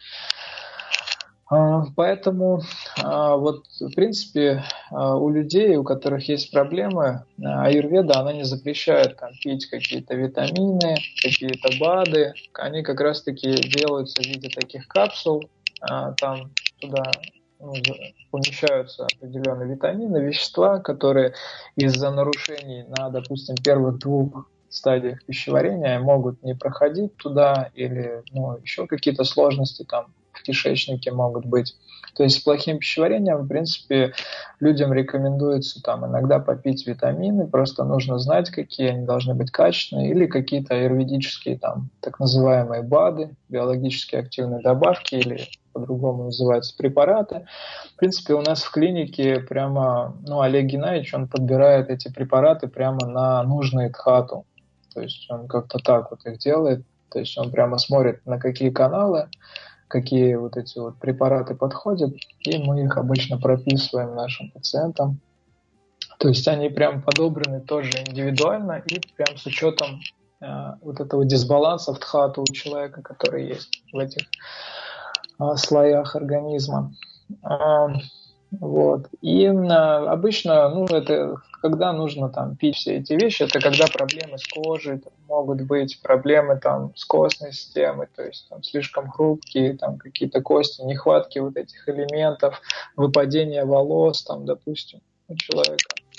Поэтому вот, в принципе, у людей, у которых есть проблемы, аюрведа, она не запрещает там, пить какие-то витамины, какие-то БАДы. Они как раз-таки делаются в виде таких капсул. Там туда ну, помещаются определенные витамины, вещества, которые из-за нарушений на, допустим, первых двух стадиях пищеварения могут не проходить туда или ну, еще какие-то сложности там в кишечнике могут быть. То есть с плохим пищеварением, в принципе, людям рекомендуется там иногда попить витамины, просто нужно знать, какие они должны быть качественные, или какие-то аюрведические там так называемые БАДы, биологически активные добавки, или по-другому называются препараты. В принципе, у нас в клинике прямо, ну, Олег Геннадьевич, он подбирает эти препараты прямо на нужные дхату. То есть он как-то так вот их делает. То есть он прямо смотрит, на какие каналы, какие вот эти вот препараты подходят, и мы их обычно прописываем нашим пациентам. То есть они прям подобраны тоже индивидуально и прям с учетом э, вот этого дисбаланса в дхату у человека, который есть в этих э, слоях организма. Э, вот. И э, обычно, ну, это когда нужно там пить все эти вещи, это когда проблемы с кожей, там, могут быть проблемы там с костной системой, то есть там слишком хрупкие, там какие-то кости, нехватки вот этих элементов, выпадение волос, там, допустим, у человека.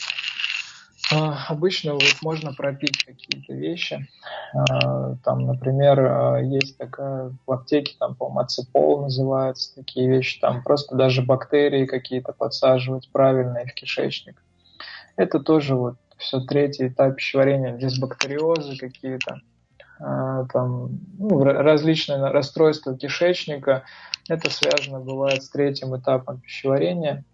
А, обычно вот можно пропить какие-то вещи. А, там, например, есть такая в аптеке, там, по-моему, ацепол называется, такие вещи, там просто даже бактерии какие-то подсаживать правильные в кишечник. Это тоже вот все третий этап пищеварения, дисбактериозы какие-то, э, там, ну, различные расстройства кишечника. Это связано бывает с третьим этапом пищеварения.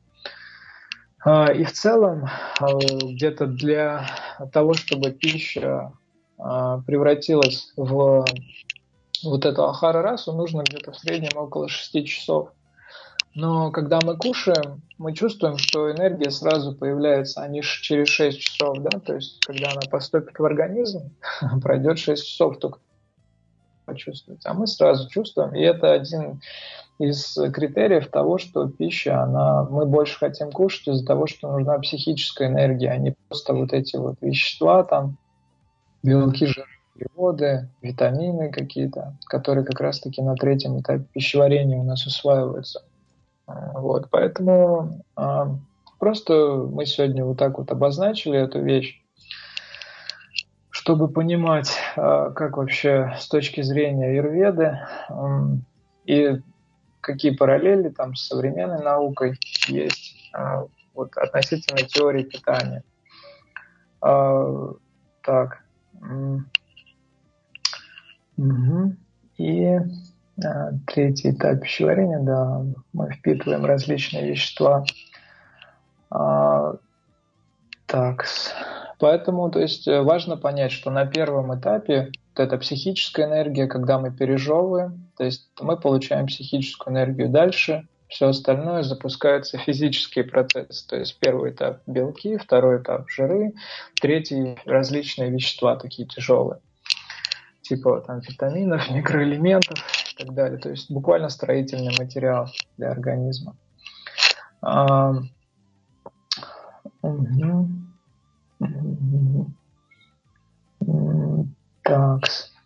Э, и в целом э, где-то для того, чтобы пища э, превратилась в вот эту ахара-расу, нужно где-то в среднем около шести часов. Но когда мы кушаем, мы чувствуем, что энергия сразу появляется, а не через шесть часов, да, то есть когда она поступит в организм, пройдет шесть часов только почувствовать, а мы сразу чувствуем, и это один из критериев того, что пища, она, мы больше хотим кушать из-за того, что нужна психическая энергия, а не просто вот эти вот вещества, там, белки, жиры, углеводы, витамины какие-то, которые как раз-таки на третьем этапе пищеварения у нас усваиваются. Вот, поэтому э, просто мы сегодня вот так вот обозначили эту вещь, чтобы понимать, э, как вообще с точки зрения аюрведы э, и какие параллели там с современной наукой есть э, вот, относительно теории питания. Э, так. Угу. И третий этап пищеварения, да, мы впитываем различные вещества. А, так, поэтому, то есть, важно понять, что на первом этапе вот эта психическая энергия, когда мы пережевываем, то есть мы получаем психическую энергию дальше, все остальное запускаются физические процессы. То есть первый этап белки, второй этап жиры, третий различные вещества такие тяжелые, типа там витаминов, микроэлементов и так далее. То есть буквально строительный материал для организма. А, угу. Так.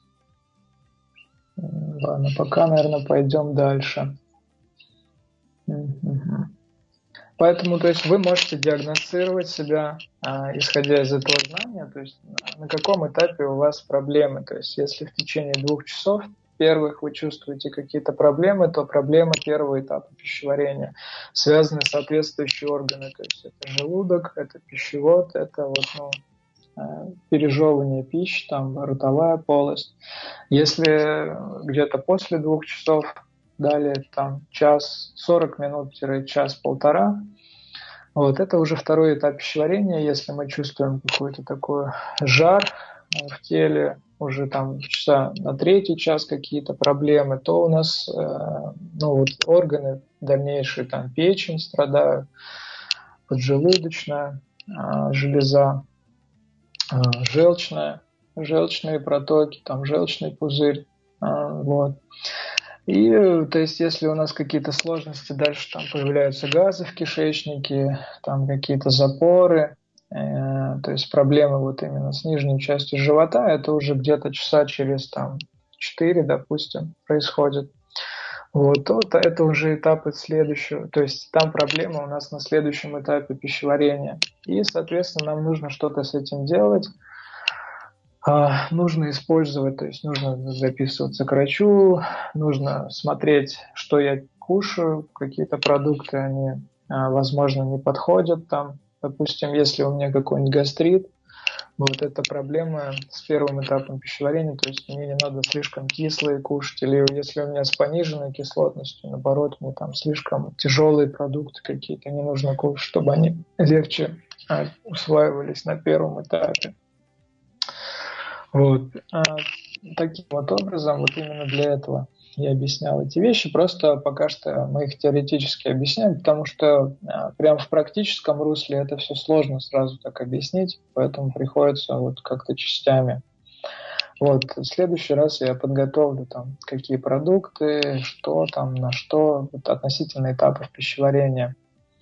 Ладно, пока, наверное, пойдем дальше. Угу. Поэтому, то есть, вы можете диагностировать себя, а, исходя из этого знания, то есть, на каком этапе у вас проблемы. То есть, если в течение двух часов первых вы чувствуете какие-то проблемы, то проблема первого этапа пищеварения связаны с соответствующие органы. То есть, это желудок, это пищевод, это вот, ну, пережевывание пищи, там, ротовая полость. Если где-то после двух часов, далее там час, сорок минут, час-полтора, вот это уже второй этап пищеварения. Если мы чувствуем какой-то такой жар в теле, уже там часа на третий час какие-то проблемы, то у нас ну, вот органы дальнейшие, там печень страдают, поджелудочная железа, желчная, желчные протоки, там желчный пузырь, вот. И, то есть, если у нас какие-то сложности, дальше там появляются газы в кишечнике, там какие-то запоры, э, то есть проблемы вот именно с нижней частью живота, это уже где-то часа через там четыре, допустим, происходит. Вот, вот это уже этапы следующего, то есть там проблема у нас на следующем этапе пищеварения. И, соответственно, нам нужно что-то с этим делать. Uh, нужно использовать, то есть нужно записываться к врачу, нужно смотреть, что я кушаю, какие-то продукты, они, uh, возможно, не подходят там. Допустим, если у меня какой-нибудь гастрит, вот эта проблема с первым этапом пищеварения, то есть мне не надо слишком кислые кушать, или если у меня с пониженной кислотностью, наоборот, мне там слишком тяжелые продукты какие-то не нужно кушать, чтобы они легче uh, усваивались на первом этапе. Вот. А таким вот образом, вот именно для этого я объяснял эти вещи. Просто пока что мы их теоретически объясняем, потому что а, прямо в практическом русле это все сложно сразу так объяснить, поэтому приходится вот как-то частями. Вот. В следующий раз я подготовлю там какие продукты, что там, на что, вот, относительно этапов пищеварения.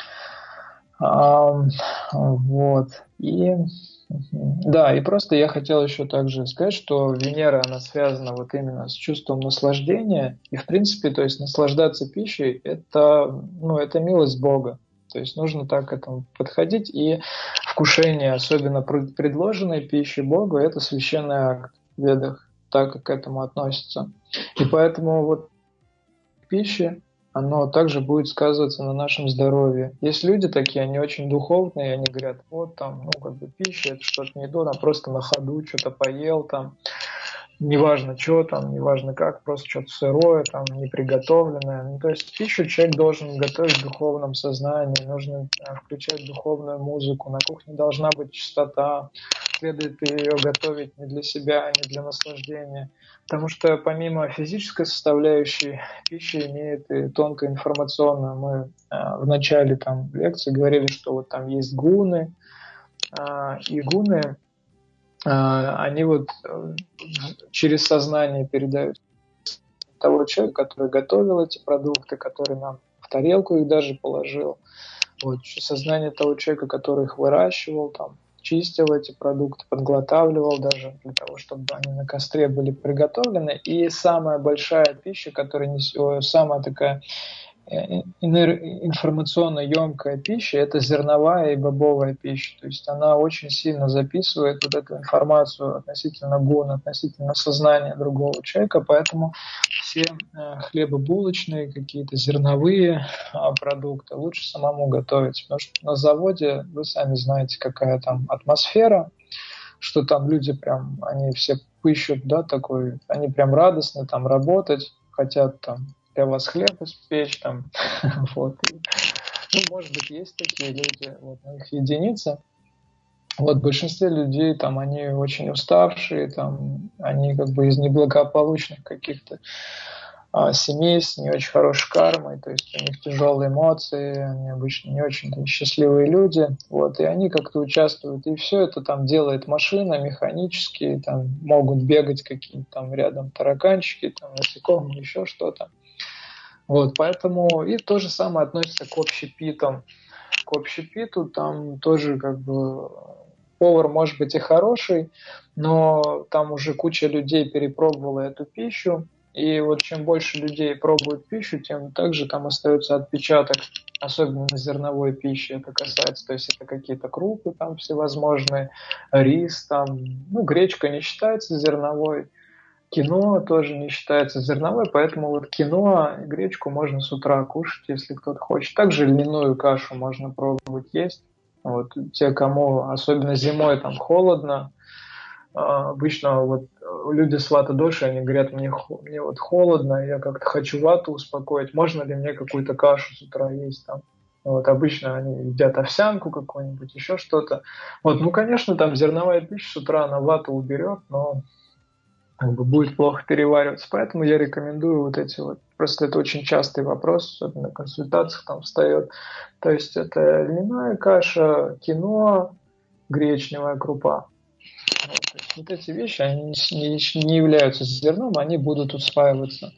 А, вот. И да, и просто я хотел еще также сказать, что Венера, она связана вот именно с чувством наслаждения, и в принципе, то есть наслаждаться пищей, это, ну, это милость Бога, то есть нужно так к этому подходить, и вкушение, особенно предложенной пищи Богу, это священный акт в ведах, так как к этому относится. И поэтому вот пища, оно также будет сказываться на нашем здоровье. Есть люди такие, они очень духовные, они говорят, вот там, ну, как бы пища, это что-то не то, там просто на ходу что-то поел, там, неважно что там, неважно как, просто что-то сырое, там, неприготовленное. Ну, то есть пищу человек должен готовить в духовном сознании, нужно включать духовную музыку, на кухне должна быть чистота, следует ее готовить не для себя, не для наслаждения. Потому что помимо физической составляющей, пища имеет и тонкоинформационную. Мы э, в начале там, лекции говорили, что вот там есть гуны, э, и гуны, э, они вот э, через сознание передают того человека, который готовил эти продукты, который нам в тарелку их даже положил. Вот, сознание того человека, который их выращивал, там, чистил эти продукты, подготавливал даже для того, чтобы они на костре были приготовлены. И самая большая пища, которая несет, самая такая информационно емкая пища, это зерновая и бобовая пища. То есть она очень сильно записывает вот эту информацию относительно гуна, относительно сознания другого человека, поэтому все хлебобулочные, какие-то зерновые продукты лучше самому готовить, потому что на заводе вы сами знаете, какая там атмосфера, что там люди прям, они все пыщут, да, такой, они прям радостны там работать, хотят там для вас хлеб испечь, там, вот. Ну, может быть, есть такие люди, вот, но их единицы. Вот, в большинстве людей, там, они очень уставшие, там, они как бы из неблагополучных каких-то а, семей с не очень хорошей кармой, то есть у них тяжелые эмоции, они обычно не очень там, счастливые люди, вот, и они как-то участвуют, и все это там делает машина, механические, там, могут бегать какие-то там рядом тараканчики, там, насекомые, еще что-то. Вот, поэтому и то же самое относится к общепитам. К общепиту там тоже как бы повар может быть и хороший, но там уже куча людей перепробовала эту пищу, и вот чем больше людей пробуют пищу, тем также там остается отпечаток особенно на зерновой пище это касается, то есть это какие-то крупы там всевозможные, рис там, ну, гречка не считается зерновой, киноа тоже не считается зерновой, поэтому вот киноа и гречку можно с утра кушать, если кто-то хочет. Также льняную кашу можно пробовать есть. Вот те, кому особенно зимой там холодно, обычно вот люди с вата-доши, они говорят, мне, мне вот холодно, я как-то хочу вату успокоить, можно ли мне какую-то кашу с утра есть там? Вот обычно они едят овсянку какую-нибудь, еще что-то. Вот, ну, конечно, там зерновая пища с утра она вату уберет, но как бы будет плохо перевариваться. Поэтому я рекомендую вот эти вот. Просто это очень частый вопрос, особенно на консультациях там встает. То есть это льняная каша, киноа, гречневая крупа. Вот, то есть вот эти вещи, они не, не являются зерном, они будут усваиваться,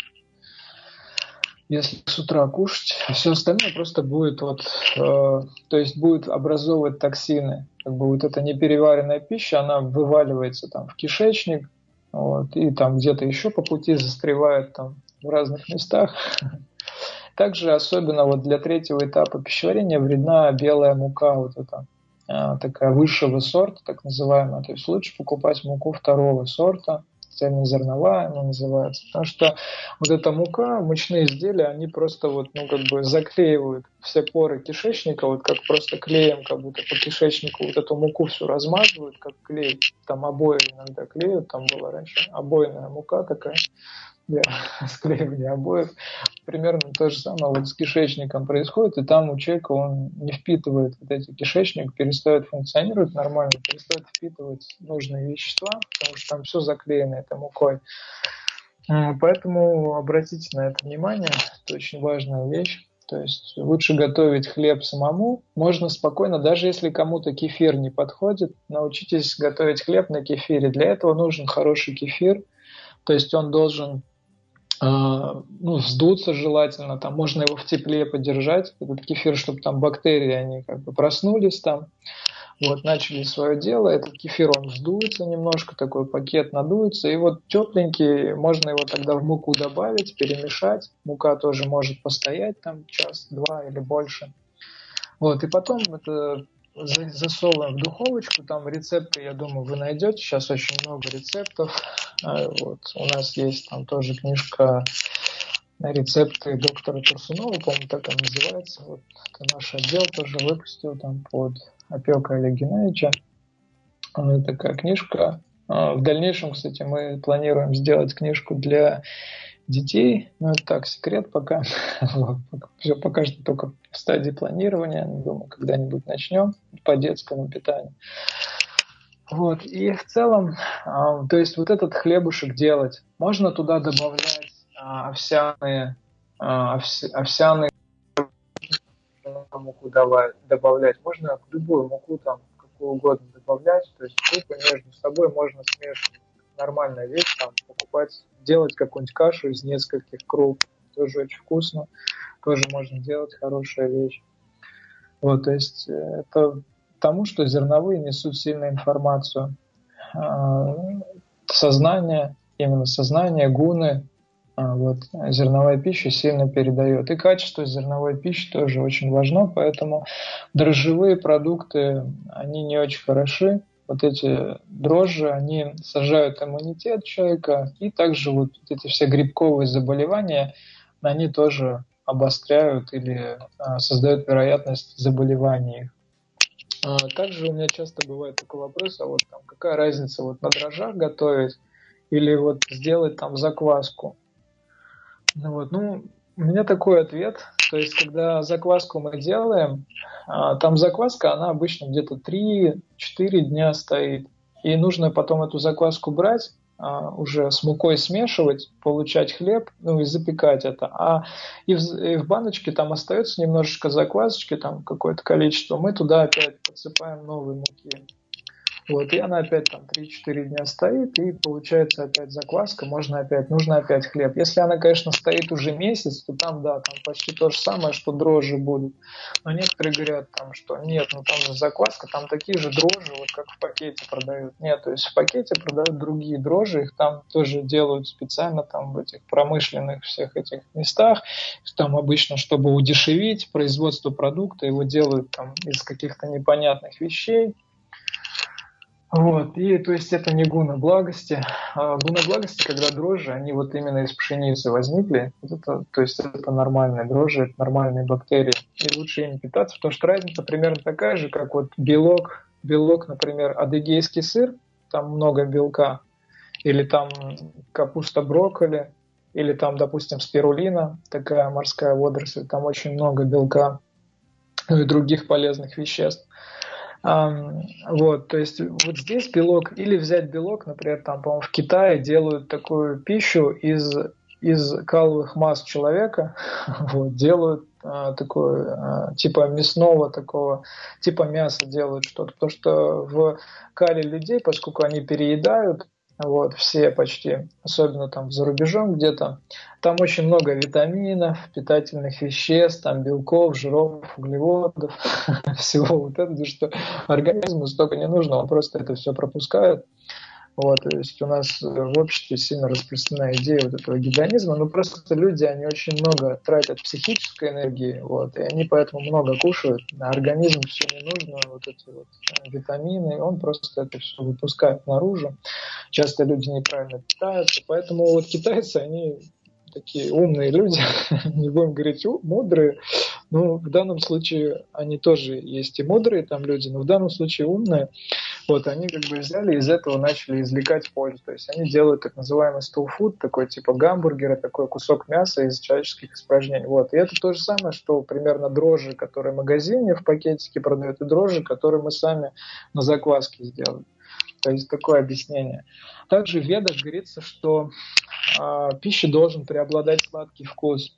если с утра кушать. А все остальное просто будет вот, э, то есть будет образовывать токсины. Как бы вот эта непереваренная пища, она вываливается там в кишечник, вот, и там где-то еще по пути застревает там в разных местах. Также особенно вот для третьего этапа пищеварения вредна белая мука, вот эта такая высшего сорта, так называемая. То есть лучше покупать муку второго сорта, цельнозерновая она называется, потому что вот эта мука, мучные изделия, они просто вот, ну, как бы заклеивают все поры кишечника, вот как просто клеем, как будто по кишечнику вот эту муку всю размазывают, как клей, там обои иногда клеют, там была раньше обойная мука такая, для склеивания обоев. Примерно то же самое вот с кишечником происходит, и там у человека он не впитывает вот эти кишечник, перестает функционировать нормально, перестает впитывать нужные вещества, потому что там все заклеено этой мукой. Поэтому обратите на это внимание, это очень важная вещь. То есть лучше готовить хлеб самому. Можно спокойно, даже если кому-то кефир не подходит, научитесь готовить хлеб на кефире. Для этого нужен хороший кефир, то есть он должен ну, вздуться желательно, там можно его в тепле подержать, этот кефир, чтобы там бактерии, они как бы проснулись там, вот, начали свое дело, этот кефир, он вздуется немножко, такой пакет надуется, и вот тепленький, можно его тогда в муку добавить, перемешать, мука тоже может постоять там час-два или больше, вот, и потом это засовываем в духовочку, там рецепты, я думаю, вы найдете, сейчас очень много рецептов, вот, у нас есть там тоже книжка рецепты доктора Турсунова, по-моему, так она называется, вот, это наш отдел тоже выпустил там под опекой Олега Геннадьевича, такая книжка, в дальнейшем, кстати, мы планируем сделать книжку для детей, но это так, секрет пока, все пока что только в стадии планирования, думаю, когда-нибудь начнем по детскому питанию. Вот, и в целом, то есть вот этот хлебушек делать, можно туда добавлять овсяные, овсяные муку добавлять, можно любую муку там, какую угодно добавлять, то есть крупы между собой можно смешивать. Нормальная вещь, там, покупать, делать какую-нибудь кашу из нескольких круп, тоже очень вкусно, тоже можно делать, хорошая вещь. Вот, то есть это тому, что зерновые несут сильную информацию. Сознание, именно сознание, гуны, вот, зерновая пища сильно передает. И качество зерновой пищи тоже очень важно, поэтому дрожжевые продукты, они не очень хороши. Вот эти дрожжи, они сажают иммунитет человека, и также вот эти все грибковые заболевания, они тоже обостряют или а, создают вероятность заболеваний. А, также у меня часто бывает такой вопрос, а вот там какая разница вот на дрожжах готовить или вот сделать там закваску? Ну, вот, ну, у меня такой ответ, то есть когда закваску мы делаем, там закваска, она обычно где-то три-четыре дня стоит, и нужно потом эту закваску брать, уже с мукой смешивать, получать хлеб, ну и запекать это, а и в, и в баночке там остается немножечко заквасочки, там какое-то количество, мы туда опять подсыпаем новые муки. Вот, и она опять там три-четыре дня стоит, и получается опять закваска, можно опять, нужно опять хлеб. Если она, конечно, стоит уже месяц, то там, да, там почти то же самое, что дрожжи будут. Но некоторые говорят, там, что нет, ну там же закваска, там такие же дрожжи, вот как в пакете продают. Нет, то есть в пакете продают другие дрожжи, их там тоже делают специально там в этих промышленных всех этих местах. Там обычно, чтобы удешевить производство продукта, его делают там из каких-то непонятных вещей. Вот, и то есть это не гуна благости. А гуна благости, когда дрожжи, они вот именно из пшеницы возникли, вот это, то есть это нормальные дрожжи, это нормальные бактерии, и лучше ими питаться, потому что разница примерно такая же, как вот белок, белок, например, адыгейский сыр, там много белка, или там капуста брокколи, или там, допустим, спирулина, такая морская водоросль, там очень много белка и других полезных веществ. Um, вот, то есть вот здесь белок, или взять белок, например, там, по-моему, в Китае делают такую пищу из, из каловых масс человека, вот, делают а, такое, а, типа мясного такого, типа мяса делают что-то, потому что в кале людей, поскольку они переедают, вот, все почти, особенно там за рубежом где-то, там очень много витаминов, питательных веществ, там белков, жиров, углеводов, всего вот этого, что организму столько не нужно, он просто это все пропускает. Вот, то есть у нас в обществе сильно распространена идея вот этого гедонизма, но просто люди, они очень много тратят психической энергии, вот, и они поэтому много кушают, а организму все не нужно, вот эти вот витамины, он просто это все выпускает наружу. Часто люди неправильно питаются, поэтому вот китайцы, они такие умные люди, не будем говорить мудрые, но в данном случае они тоже есть и мудрые там люди, но в данном случае умные. Вот, они как бы взяли и из этого начали извлекать пользу. То есть они делают так называемый stool food, такой типа гамбургера, такой кусок мяса из человеческих испражнений. Вот. И это то же самое, что примерно дрожжи, которые в магазине в пакетике продают, и дрожжи, которые мы сами на закваске сделали. То есть такое объяснение. Также в Ведах говорится, что э, пища должен преобладать сладкий вкус.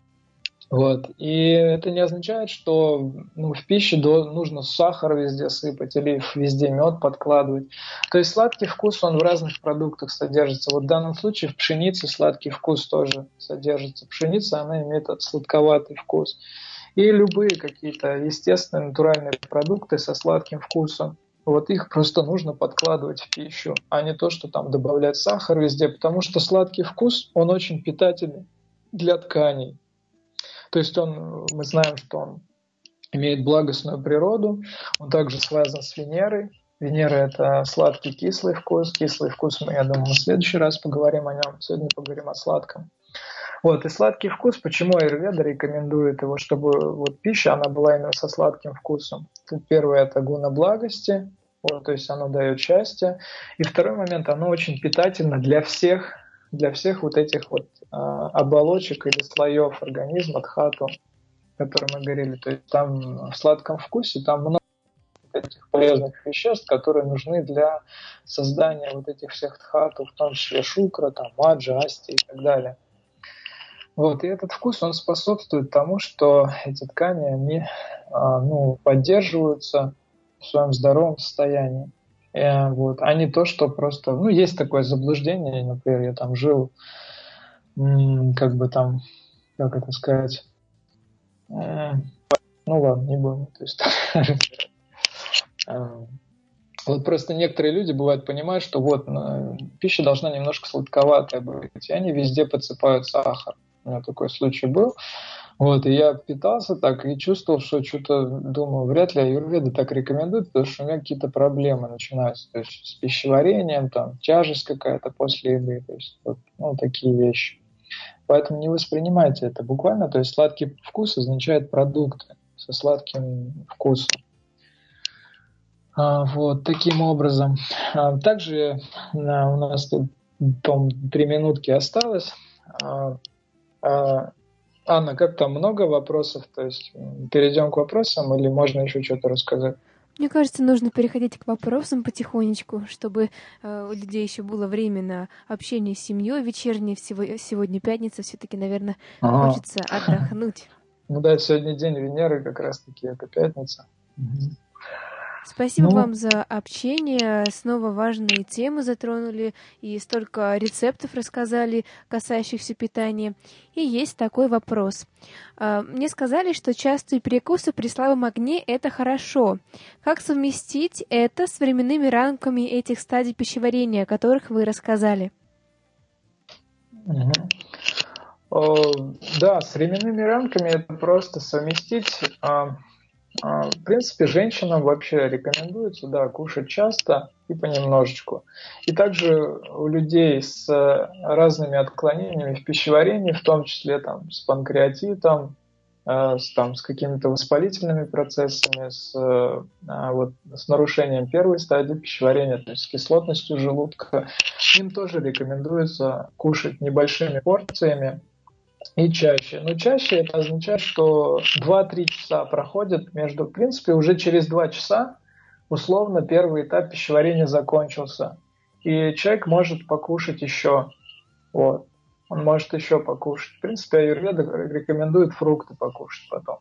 Вот. И это не означает, что ну, в пище до, нужно сахар везде сыпать или везде мед подкладывать. То есть сладкий вкус, он в разных продуктах содержится. Вот в данном случае в пшенице сладкий вкус тоже содержится. Пшеница, она имеет этот сладковатый вкус. И любые какие-то естественные, натуральные продукты со сладким вкусом, вот их просто нужно подкладывать в пищу, а не то, что там добавлять сахар везде, потому что сладкий вкус, он очень питательный для тканей. То есть он, мы знаем, что он имеет благостную природу, он также связан с Венерой. Венера – это сладкий кислый вкус. Кислый вкус, мы, я думаю, в следующий раз поговорим о нем. Сегодня поговорим о сладком. Вот, и сладкий вкус, почему аюрведа рекомендует его, чтобы вот пища, она была именно со сладким вкусом. Первое – это гуна благости, вот, то есть оно дает счастье. И второй момент – оно очень питательно для всех, для всех вот этих вот а, оболочек или слоев организма, дхату, о котором мы говорили. То есть там в сладком вкусе там много этих полезных веществ, которые нужны для создания вот этих всех дхату, в том числе шукра, там, маджа, асти и так далее. Вот, и этот вкус, он способствует тому, что эти ткани, они а, ну, поддерживаются в своем здоровом состоянии. И, вот, а не то, что просто... Ну, есть такое заблуждение, например, я там жил, м- как бы там, как это сказать... Э- ну ладно, не будем. То есть, вот просто некоторые люди бывают понимают, что вот пища должна немножко сладковатая быть, и они везде подсыпают сахар. У меня такой случай был. Вот, и я питался так и чувствовал, что что-то, думаю, вряд ли аюрведа так рекомендует, потому что у меня какие-то проблемы начинаются. То есть с пищеварением, там, тяжесть какая-то после еды, то есть вот, ну, такие вещи. Поэтому не воспринимайте это буквально. То есть сладкий вкус означает продукты со сладким вкусом. А, вот, таким образом. А, также а, у нас тут, по-моему, три минутки осталось. А, а, Анна, как там, много вопросов? То есть перейдем к вопросам или можно еще что-то рассказать? Мне кажется, нужно переходить к вопросам потихонечку, чтобы э, у людей еще было время на общение с семьей вечернее. Всего, сегодня пятница, все-таки, наверное, ага. Хочется отдохнуть. Ну да, сегодня день Венеры, как раз-таки это пятница. Угу. Спасибо Ну, вам за общение. Снова важные темы затронули и столько рецептов рассказали, касающихся питания. И есть такой вопрос. А, Мне сказали, что частые перекусы при слабом огне — это хорошо. Как совместить это с временными рамками этих стадий пищеварения, о которых вы рассказали? мгм. О, да, с временными рамками это просто совместить. А, а, В принципе, женщинам вообще рекомендуется, да, кушать часто и понемножечку. И также у людей с э, разными отклонениями в пищеварении, в том числе там, с панкреатитом, э, с, там, с какими-то воспалительными процессами, с, э, а, вот, с нарушением первой стадии пищеварения, то есть с кислотностью желудка, им тоже рекомендуется кушать небольшими порциями и чаще. Но чаще это означает, что два-три часа проходит между... В принципе, уже через два часа условно первый этап пищеварения закончился. И человек может покушать еще. Вот. Он может еще покушать. В принципе, аюрведа рекомендует фрукты покушать потом.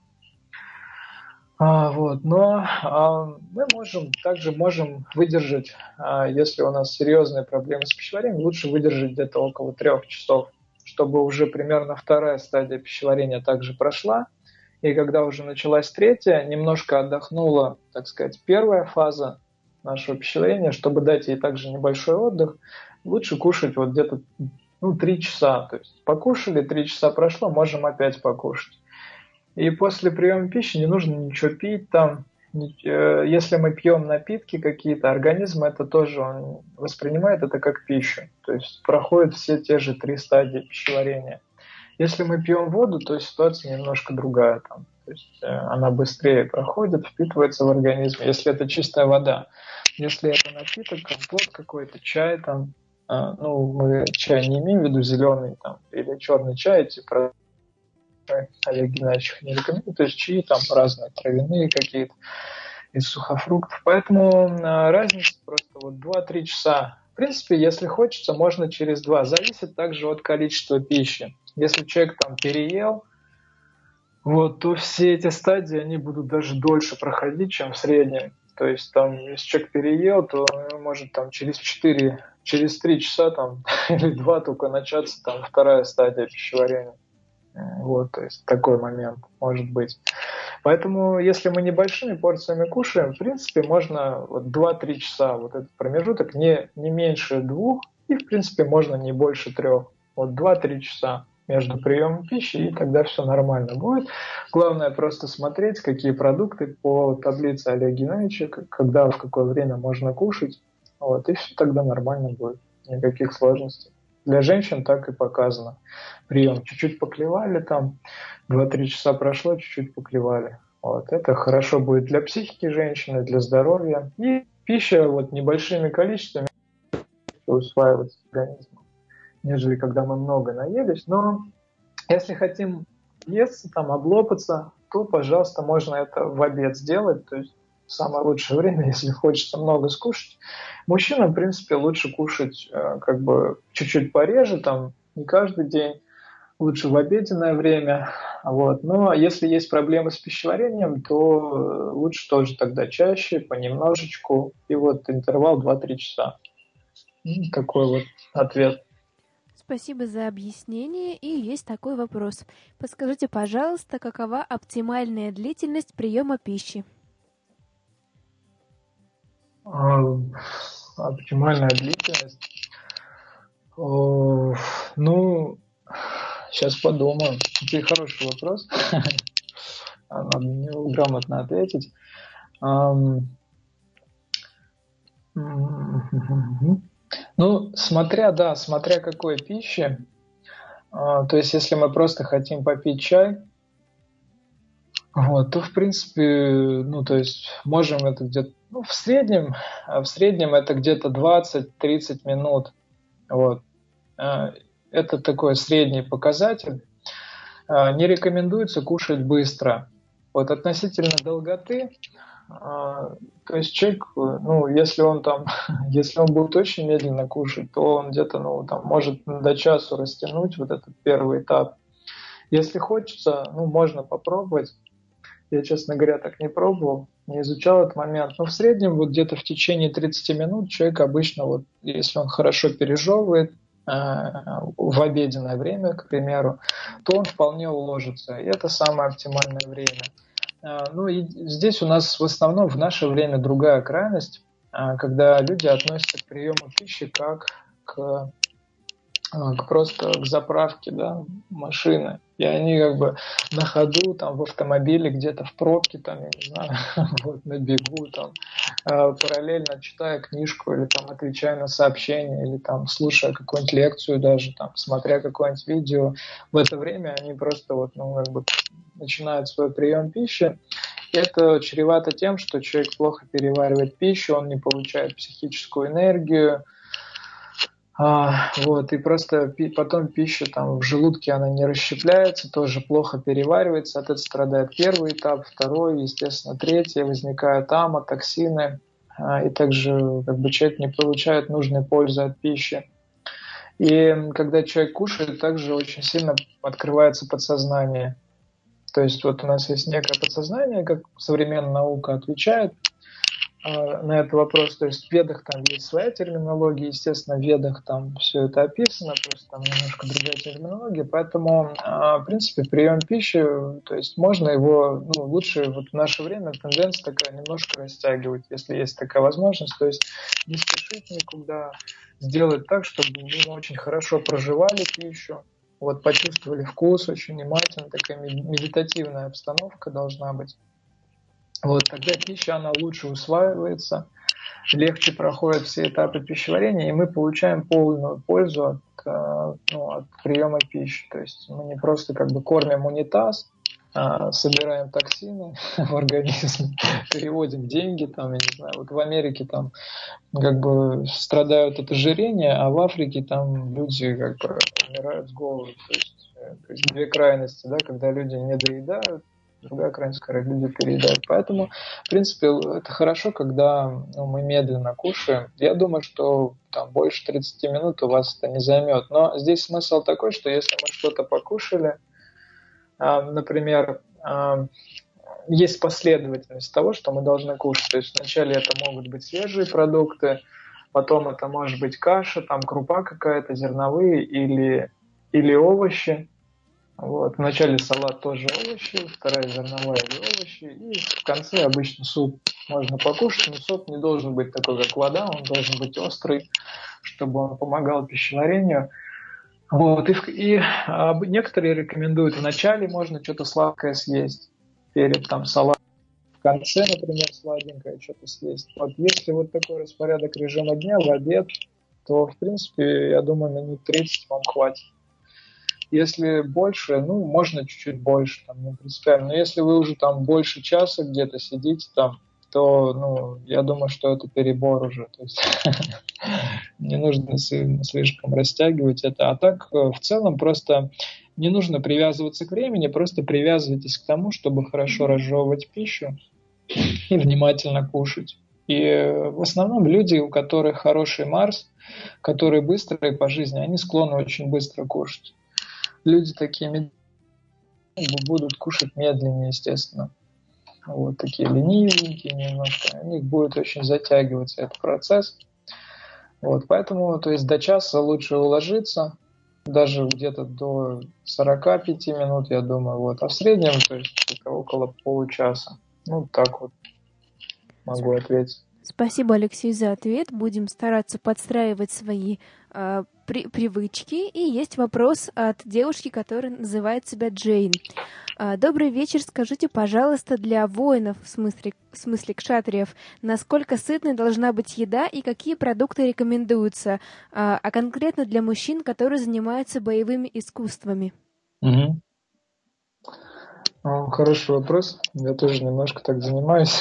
А, вот. Но а, мы можем, также можем выдержать, а, если у нас серьезные проблемы с пищеварением, лучше выдержать где-то около трех часов, чтобы уже примерно вторая стадия пищеварения также прошла. И когда уже началась третья, немножко отдохнула, так сказать, первая фаза нашего пищеварения, чтобы дать ей также небольшой отдых, лучше кушать вот где-то ну, три часа. То есть покушали, три часа прошло, можем опять покушать. И после приема пищи не нужно ничего пить там. Если мы пьем напитки какие-то, организм это тоже он воспринимает это как пищу. То есть проходят все те же три стадии пищеварения. Если мы пьем воду, то ситуация немножко другая. Там. То есть она быстрее проходит, впитывается в организм, если это чистая вода. Если это напиток, компот какой-то, чай, там, ну, мы чай не имеем в виду зеленый там, или черный чай, типа Олег Геннадьевич не рекомендует, то есть чаи там разные, травяные какие-то, из сухофруктов. Поэтому разница просто вот два-три часа. В принципе, если хочется, можно через два. Зависит также от количества пищи. Если человек там переел, вот, то все эти стадии, они будут даже дольше проходить, чем в среднем. То есть там, если человек переел, то может там через четыре, через три часа там, или два только начаться там вторая стадия пищеварения. Вот, то есть такой момент может быть. Поэтому, если мы небольшими порциями кушаем, в принципе, можно вот два-три часа, вот этот промежуток, не, не меньше двух, и, в принципе, можно не больше трех. Вот два-три часа между приемом пищи, и тогда все нормально будет. Главное просто смотреть, какие продукты по таблице Олега Геннадьевича, когда, в какое время можно кушать, вот, и все тогда нормально будет, никаких сложностей. Для женщин так и показано. Прием. Чуть-чуть поклевали там, два-три часа прошло, чуть-чуть поклевали. Вот. Это хорошо будет для психики женщины, для здоровья. И пища вот небольшими количествами усваивается организмом, нежели когда мы много наелись. Но если хотим есть, там, облопаться, то, пожалуйста, можно это в обед сделать. То есть самое лучшее время, если хочется много скушать. Мужчинам, в принципе, лучше кушать э, как бы чуть-чуть пореже, там, не каждый день, лучше в обеденное время. Вот. Но если есть проблемы с пищеварением, то лучше тоже тогда чаще, понемножечку, и вот интервал два-три часа. Такой вот ответ. Спасибо за объяснение. И есть такой вопрос. Подскажите, пожалуйста, какова оптимальная длительность приема пищи? Оптимальная длительность. О, ну, сейчас подумаю. Это хороший вопрос. Надо мне грамотно ответить. Ну, смотря, да, смотря какой пищи. То есть, если мы просто хотим попить чай, вот, то, в принципе, ну, то есть, можем это где-то, ну, в среднем, в среднем это где-то двадцать-тридцать минут. Вот. Это такой средний показатель. Не рекомендуется кушать быстро. Вот относительно долготы, то есть человек, ну, если он там, если он будет очень медленно кушать, то он где-то, ну, там, может до часу растянуть вот этот первый этап. Если хочется, ну, можно попробовать. Я, честно говоря, так не пробовал, не изучал этот момент. Но в среднем вот где-то в течение тридцати минут человек обычно, вот, если он хорошо пережевывает, в обеденное время, к примеру, то он вполне уложится. И это самое оптимальное время. Ну и здесь у нас в основном в наше время другая крайность, когда люди относятся к приему пищи как к, к просто к заправке, да, машины. И они как бы на ходу, там, в автомобиле, где-то в пробке, там, я не знаю, вот, на бегу, там, параллельно читая книжку или там отвечая на сообщения, или там слушая какую-нибудь лекцию даже, там, смотря какое-нибудь видео, в это время они просто вот, ну, как бы начинают свой прием пищи. И это чревато тем, что человек плохо переваривает пищу, он не получает психическую энергию, А, вот, и просто пи- потом пища там в желудке, она не расщепляется, тоже плохо переваривается, от этого страдает первый этап, второй, естественно, третий, возникают ама, токсины, а, и также как бы человек не получает нужной пользы от пищи. И когда человек кушает, также очень сильно открывается подсознание. То есть вот у нас есть некое подсознание, как современная наука отвечает на этот вопрос. То есть в ведах там есть своя терминология, естественно, в ведах там все это описано, просто там немножко другая терминология, поэтому, в принципе, прием пищи, то есть можно его, ну, лучше вот в наше время тенденция такая немножко растягивать, если есть такая возможность, то есть не спешить никуда, сделать так, чтобы мы очень хорошо проживали пищу, вот почувствовали вкус очень внимательно, такая медитативная обстановка должна быть. Вот тогда пища, она лучше усваивается, легче проходят все этапы пищеварения, и мы получаем полную пользу от, ну, от приема пищи. То есть мы не просто как бы кормим унитаз, а собираем токсины в организме, переводим деньги, там, я не знаю, вот в Америке там как бы страдают от ожирения, а в Африке там люди как бы умирают с голоду. То есть, то есть две крайности, да, когда люди не доедают, другая крайность, когда люди переедают. Поэтому, в принципе, это хорошо, когда, ну, мы медленно кушаем. Я думаю, что там больше тридцати минут у вас это не займет. Но здесь смысл такой, что если мы что-то покушали, например, есть последовательность того, что мы должны кушать. То есть вначале это могут быть свежие продукты, потом это может быть каша, там крупа какая-то, зерновые или, или овощи. Вот. Вначале салат тоже овощи, вторая зерновая или овощи, и в конце обычно суп можно покушать, но суп не должен быть такой, как вода, он должен быть острый, чтобы он помогал пищеварению. Вот. И, и а, некоторые рекомендуют вначале можно что-то сладкое съесть, перед там салатом, в конце, например, сладенькое что-то съесть. Вот если вот такой распорядок режима дня в обед, то, в принципе, я думаю, минут тридцать вам хватит. Если больше, ну, можно чуть-чуть больше, там, не принципиально. Но если вы уже там больше часа где-то сидите там, то, ну, я думаю, что это перебор уже. То есть не нужно слишком растягивать это. А так, в целом, просто не нужно привязываться к времени, просто привязывайтесь к тому, чтобы хорошо разжевывать пищу и внимательно кушать. И в основном люди, у которых хороший Марс, которые быстрые по жизни, они склонны очень быстро кушать. Люди такие будут кушать медленнее, естественно. Вот такие ленивенькие немножко. У них будет очень затягиваться этот процесс. Вот, поэтому, то есть до часа лучше уложиться, даже где-то до сорока пяти минут, я думаю. Вот. А в среднем, то есть это около получаса. Ну, так вот могу ответить. Спасибо, Алексей, за ответ. Будем стараться подстраивать свои э, при, привычки. И есть вопрос от девушки, которая называет себя Джейн. Э, Добрый вечер. Скажите, пожалуйста, для воинов, в смысле, в смысле кшатриев, насколько сытной должна быть еда и какие продукты рекомендуются, э, а конкретно для мужчин, которые занимаются боевыми искусствами? Угу. Хороший вопрос. Я тоже немножко так занимаюсь.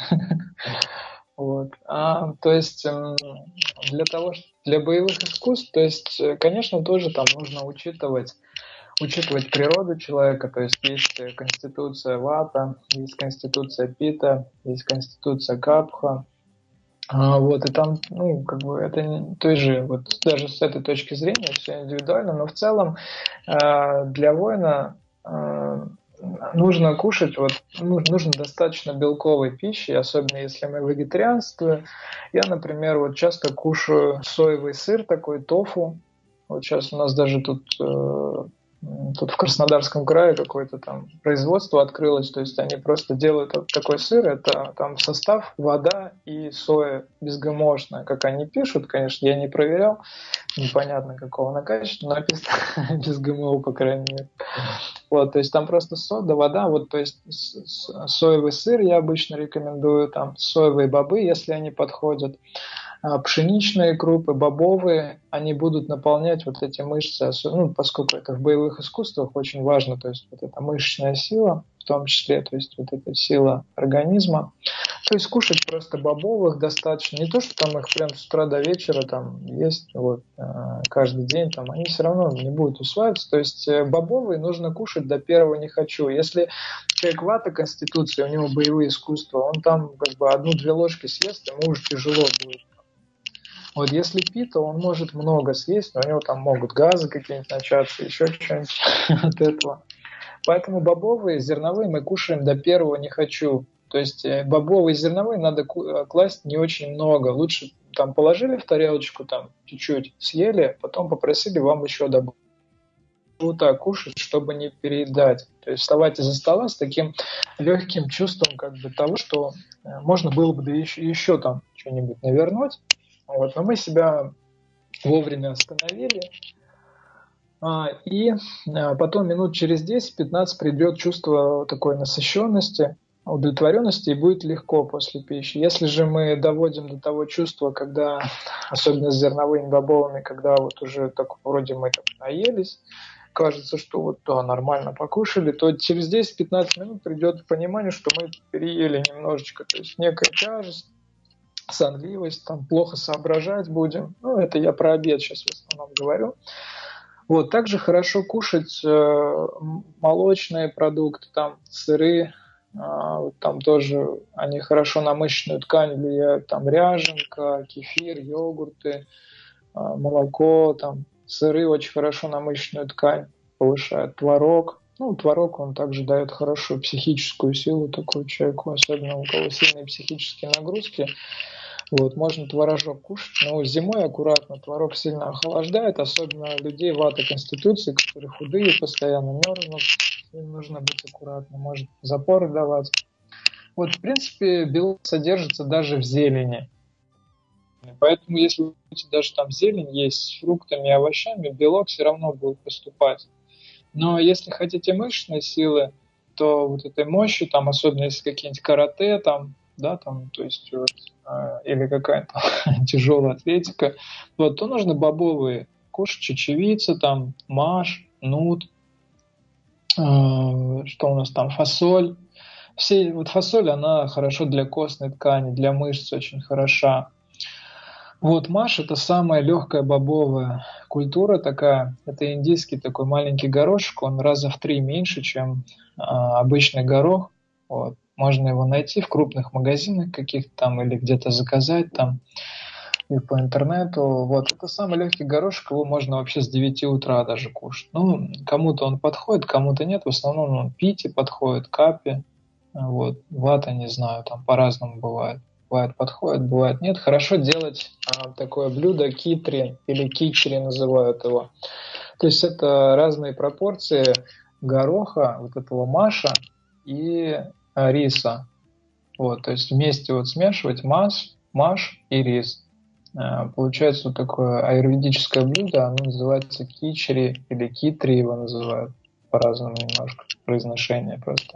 Вот. А, то есть для того, для боевых искусств, то есть, конечно, тоже там нужно учитывать, учитывать природу человека, то есть есть конституция вата, есть конституция пита, есть конституция капха, а, вот, и там, ну, как бы это тоже, вот даже с этой точки зрения все индивидуально, но в целом для воина нужно кушать, вот, ну, нужно достаточно белковой пищи, особенно если мы вегетарианствуем. Я, например, вот часто кушаю соевый сыр, такой тофу. Вот сейчас у нас даже тут, э, тут в Краснодарском крае какое-то там производство открылось, то есть они просто делают вот такой сыр, это там состав вода и соя безгэмошная, как они пишут, конечно, я не проверял, непонятно какого она качества, но написано без ГМО, по крайней мере. Вот, то есть там просто сода, вода, вот, то есть соевый сыр я обычно рекомендую, там соевые бобы, если они подходят, а пшеничные крупы, бобовые, они будут наполнять вот эти мышцы, ну, поскольку это в боевых искусствах очень важно, то есть вот эта мышечная сила, в том числе, то есть вот эта сила организма. То есть кушать просто бобовых достаточно. Не то, что там их прям с утра до вечера там есть вот, каждый день, там, они все равно не будут усваиваться. То есть бобовые нужно кушать до первого не хочу. Если человек вата конституции, у него боевые искусства, он там как бы одну-две ложки съест, ему уже тяжело будет. Вот если пи, то он может много съесть, но у него там могут газы какие-нибудь начаться, еще что-нибудь от этого. Поэтому бобовые, зерновые мы кушаем до первого не хочу. То есть бобовые и зерновые надо класть не очень много. Лучше там положили в тарелочку, там чуть-чуть съели, потом попросили вам еще добавить. Вот так кушать, чтобы не переедать. То есть вставать из-за стола с таким легким чувством как бы того, что можно было бы да еще, еще там что-нибудь навернуть. Вот. Но мы себя вовремя остановили. И потом минут через десять-пятнадцать придет чувство такой насыщенности, удовлетворенности, и будет легко после пищи. Если же мы доводим до того чувства, когда, особенно с зерновыми бобовыми, когда вот уже так вроде мы так наелись, кажется, что вот да, нормально покушали, то через десять-пятнадцать минут придет понимание, что мы переели немножечко, то есть некая тяжесть, сонливость, там плохо соображать будем. Ну, это я про обед сейчас в основном говорю. Вот, также хорошо кушать э, молочные продукты, там сыры, э, там тоже они хорошо на мышечную ткань влияют, там ряженка, кефир, йогурты, э, молоко, там сыры очень хорошо на мышечную ткань повышают, творог. Ну, творог, он также дает хорошую психическую силу такому человеку, особенно у кого сильные психические нагрузки. Вот, можно творожок кушать, но зимой аккуратно, творог сильно охлаждает, особенно людей вата конституции, которые худые, постоянно мерзнут, им нужно быть аккуратным, может запоры давать. Вот, в принципе, белок содержится даже в зелени. Поэтому, если вы будете даже там зелень есть с фруктами и овощами, белок все равно будет поступать. Но если хотите мышечной силы, то вот этой мощи, там, особенно если какие-нибудь карате, там, да, там, то есть вот, э, или какая-то тяжелая атлетика, вот, то нужно бобовые кушать, чечевица, там, маш, нут, э, что у нас там, фасоль. Все, вот фасоль, она хорошо для костной ткани, для мышц очень хороша. Вот маш – это самая легкая бобовая культура такая. Это индийский такой маленький горошек, он раза в три меньше, чем э, обычный горох. Вот. Можно его найти в крупных магазинах каких-то там или где-то заказать там и по интернету. Вот. Это самый легкий горошек, его можно вообще с девяти утра даже кушать. Ну, кому-то он подходит, кому-то нет. В основном он пити подходит, капи. Вот. Вата, не знаю, там по-разному бывает. Бывает подходит, бывает нет. Хорошо делать а, такое блюдо китри или кичри называют его. То есть это разные пропорции гороха, вот этого маша и риса. Вот, то есть вместе вот смешивать маш, маш и рис. Получается вот такое аюрведическое блюдо, оно называется кичри или китри его называют. По-разному немножко произношение просто.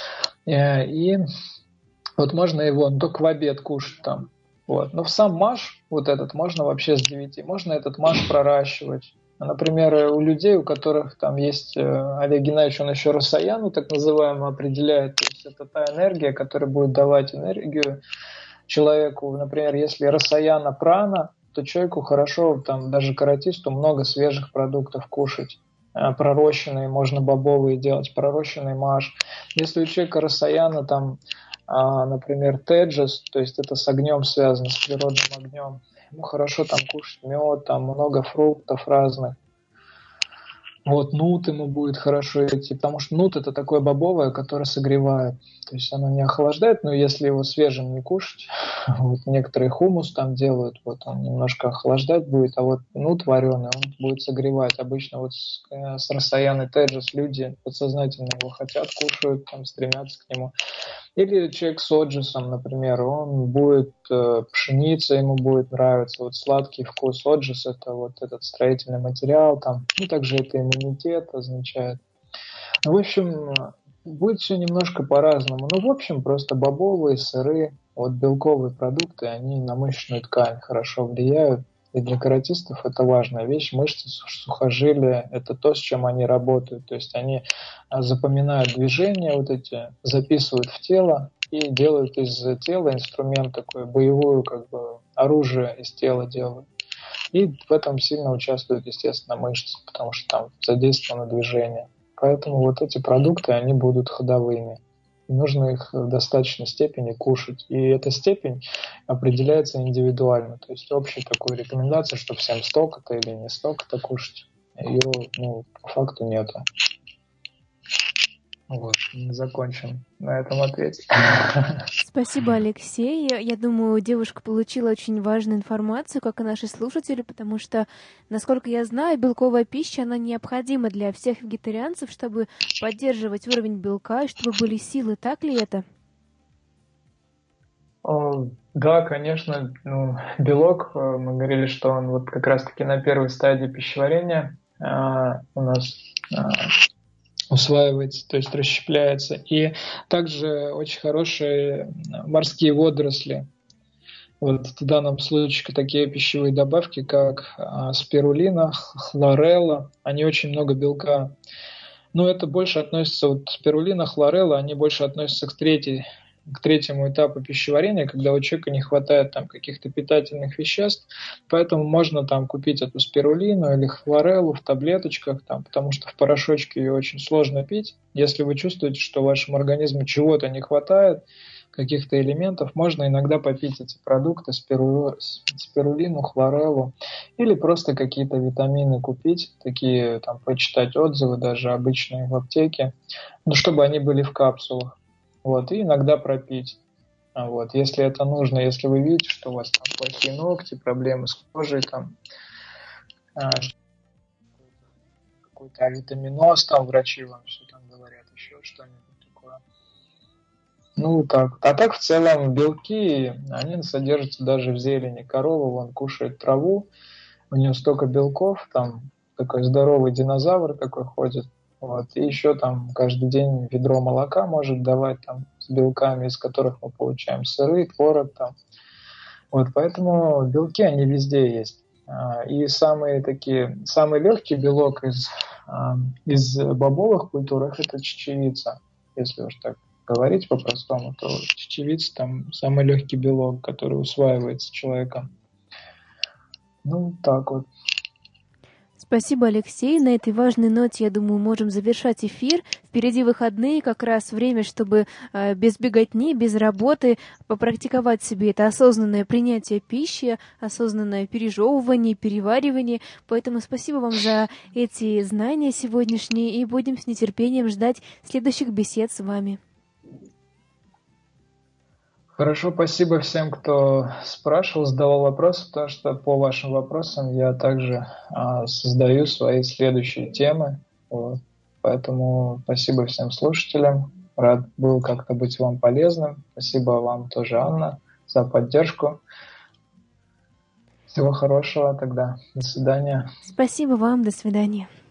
И вот можно его только в обед кушать там. Вот. Но в сам маш, вот этот, можно вообще с девяти. Можно этот маш проращивать. Например, у людей, у которых там есть, Олег Геннадьевич, он еще росаяну так называемую определяет. То есть это та энергия, которая будет давать энергию человеку. Например, если росаяна прана, то человеку хорошо, там даже каратисту, много свежих продуктов кушать. Пророщенные, можно бобовые делать, пророщенный маш. Если у человека росаяна, там, например, теджес, то есть это с огнем связано, с природным огнем, ему хорошо там кушать мед, там много фруктов разных. Вот нут ему будет хорошо идти, потому что нут это такое бобовое, которое согревает. То есть оно не охлаждает, но если его свежим не кушать, вот некоторые хумус там делают, вот он немножко охлаждать будет, а вот нут вареный, он будет согревать. Обычно вот с, э, с Расаян и Теджес люди подсознательно его хотят, кушают, там стремятся к нему. Или человек с оджисом, например, он будет, э, пшеница ему будет нравиться, вот сладкий вкус оджис, это вот этот строительный материал, там, ну, также это иммунитет означает. Ну, в общем, будет все немножко по-разному. Ну, в общем, просто бобовые, сыры, вот белковые продукты, они на мышечную ткань хорошо влияют. И для каратистов это важная вещь. Мышцы, сухожилия – это то, с чем они работают. То есть они запоминают движения вот эти, записывают в тело и делают из тела инструмент такой, боевую, как бы, оружие из тела делают. И в этом сильно участвуют, естественно, мышцы, потому что там задействовано движение. Поэтому вот эти продукты, они будут ходовыми. Нужно их в достаточной степени кушать. И эта степень определяется индивидуально. То есть общей такой рекомендации, что всем столько-то или не столько-то кушать, ее, ну, по факту нету. Вот, закончим на этом ответе. Спасибо, Алексей. Я думаю, девушка получила очень важную информацию, как и наши слушатели, потому что, насколько я знаю, белковая пища, она необходима для всех вегетарианцев, чтобы поддерживать уровень белка и чтобы были силы. Так ли это? Да, конечно. Ну, белок, мы говорили, что он вот как раз-таки на первой стадии пищеварения а, у нас а, усваивается, то есть расщепляется. И также очень хорошие морские водоросли. Вот в данном случае такие пищевые добавки, как а, спирулина, хлорелла, они очень много белка. Но это больше относится, вот спирулина, хлорелла, они больше относятся к третьей к третьему этапу пищеварения, когда у человека не хватает там каких-то питательных веществ, поэтому можно там купить эту спирулину или хлореллу в таблеточках, там, потому что в порошочке ее очень сложно пить. Если вы чувствуете, что вашему организму чего-то не хватает, каких-то элементов, можно иногда попить эти продукты, спиру... спирулину, хлореллу, или просто какие-то витамины купить, такие, там, почитать отзывы, даже обычные в аптеке, ну, чтобы они были в капсулах. Вот, и иногда пропить. Вот, если это нужно, если вы видите, что у вас там плохие ногти, проблемы с кожей, там, а, какой-то авитаминоз, там врачи вам все там говорят, еще что-нибудь такое. Ну, так. А так, в целом, белки, они содержатся даже в зелени. Корова, вон, кушает траву, у нее столько белков, там, такой здоровый динозавр такой ходит. Вот. И еще там каждый день ведро молока может давать там с белками, из которых мы получаем сыры, творог там. Вот, поэтому белки, они везде есть. И самые такие, самый легкий белок из, из бобовых культур – это чечевица. Если уж так говорить по-простому, то чечевица там самый легкий белок, который усваивается человеком. Ну, так вот. Спасибо, Алексей. На этой важной ноте, я думаю, можем завершать эфир. Впереди выходные, как раз время, чтобы э, без беготни, без работы попрактиковать себе это осознанное принятие пищи, осознанное пережевывание, переваривание. Поэтому спасибо вам за эти знания сегодняшние, и будем с нетерпением ждать следующих бесед с вами. Хорошо, спасибо всем, кто спрашивал, задавал вопросы, потому что по вашим вопросам я также а, создаю свои следующие темы. Вот. Поэтому спасибо всем слушателям. Рад был как-то быть вам полезным. Спасибо вам тоже, Анна, за поддержку. Всего хорошего тогда. До свидания. Спасибо вам. До свидания.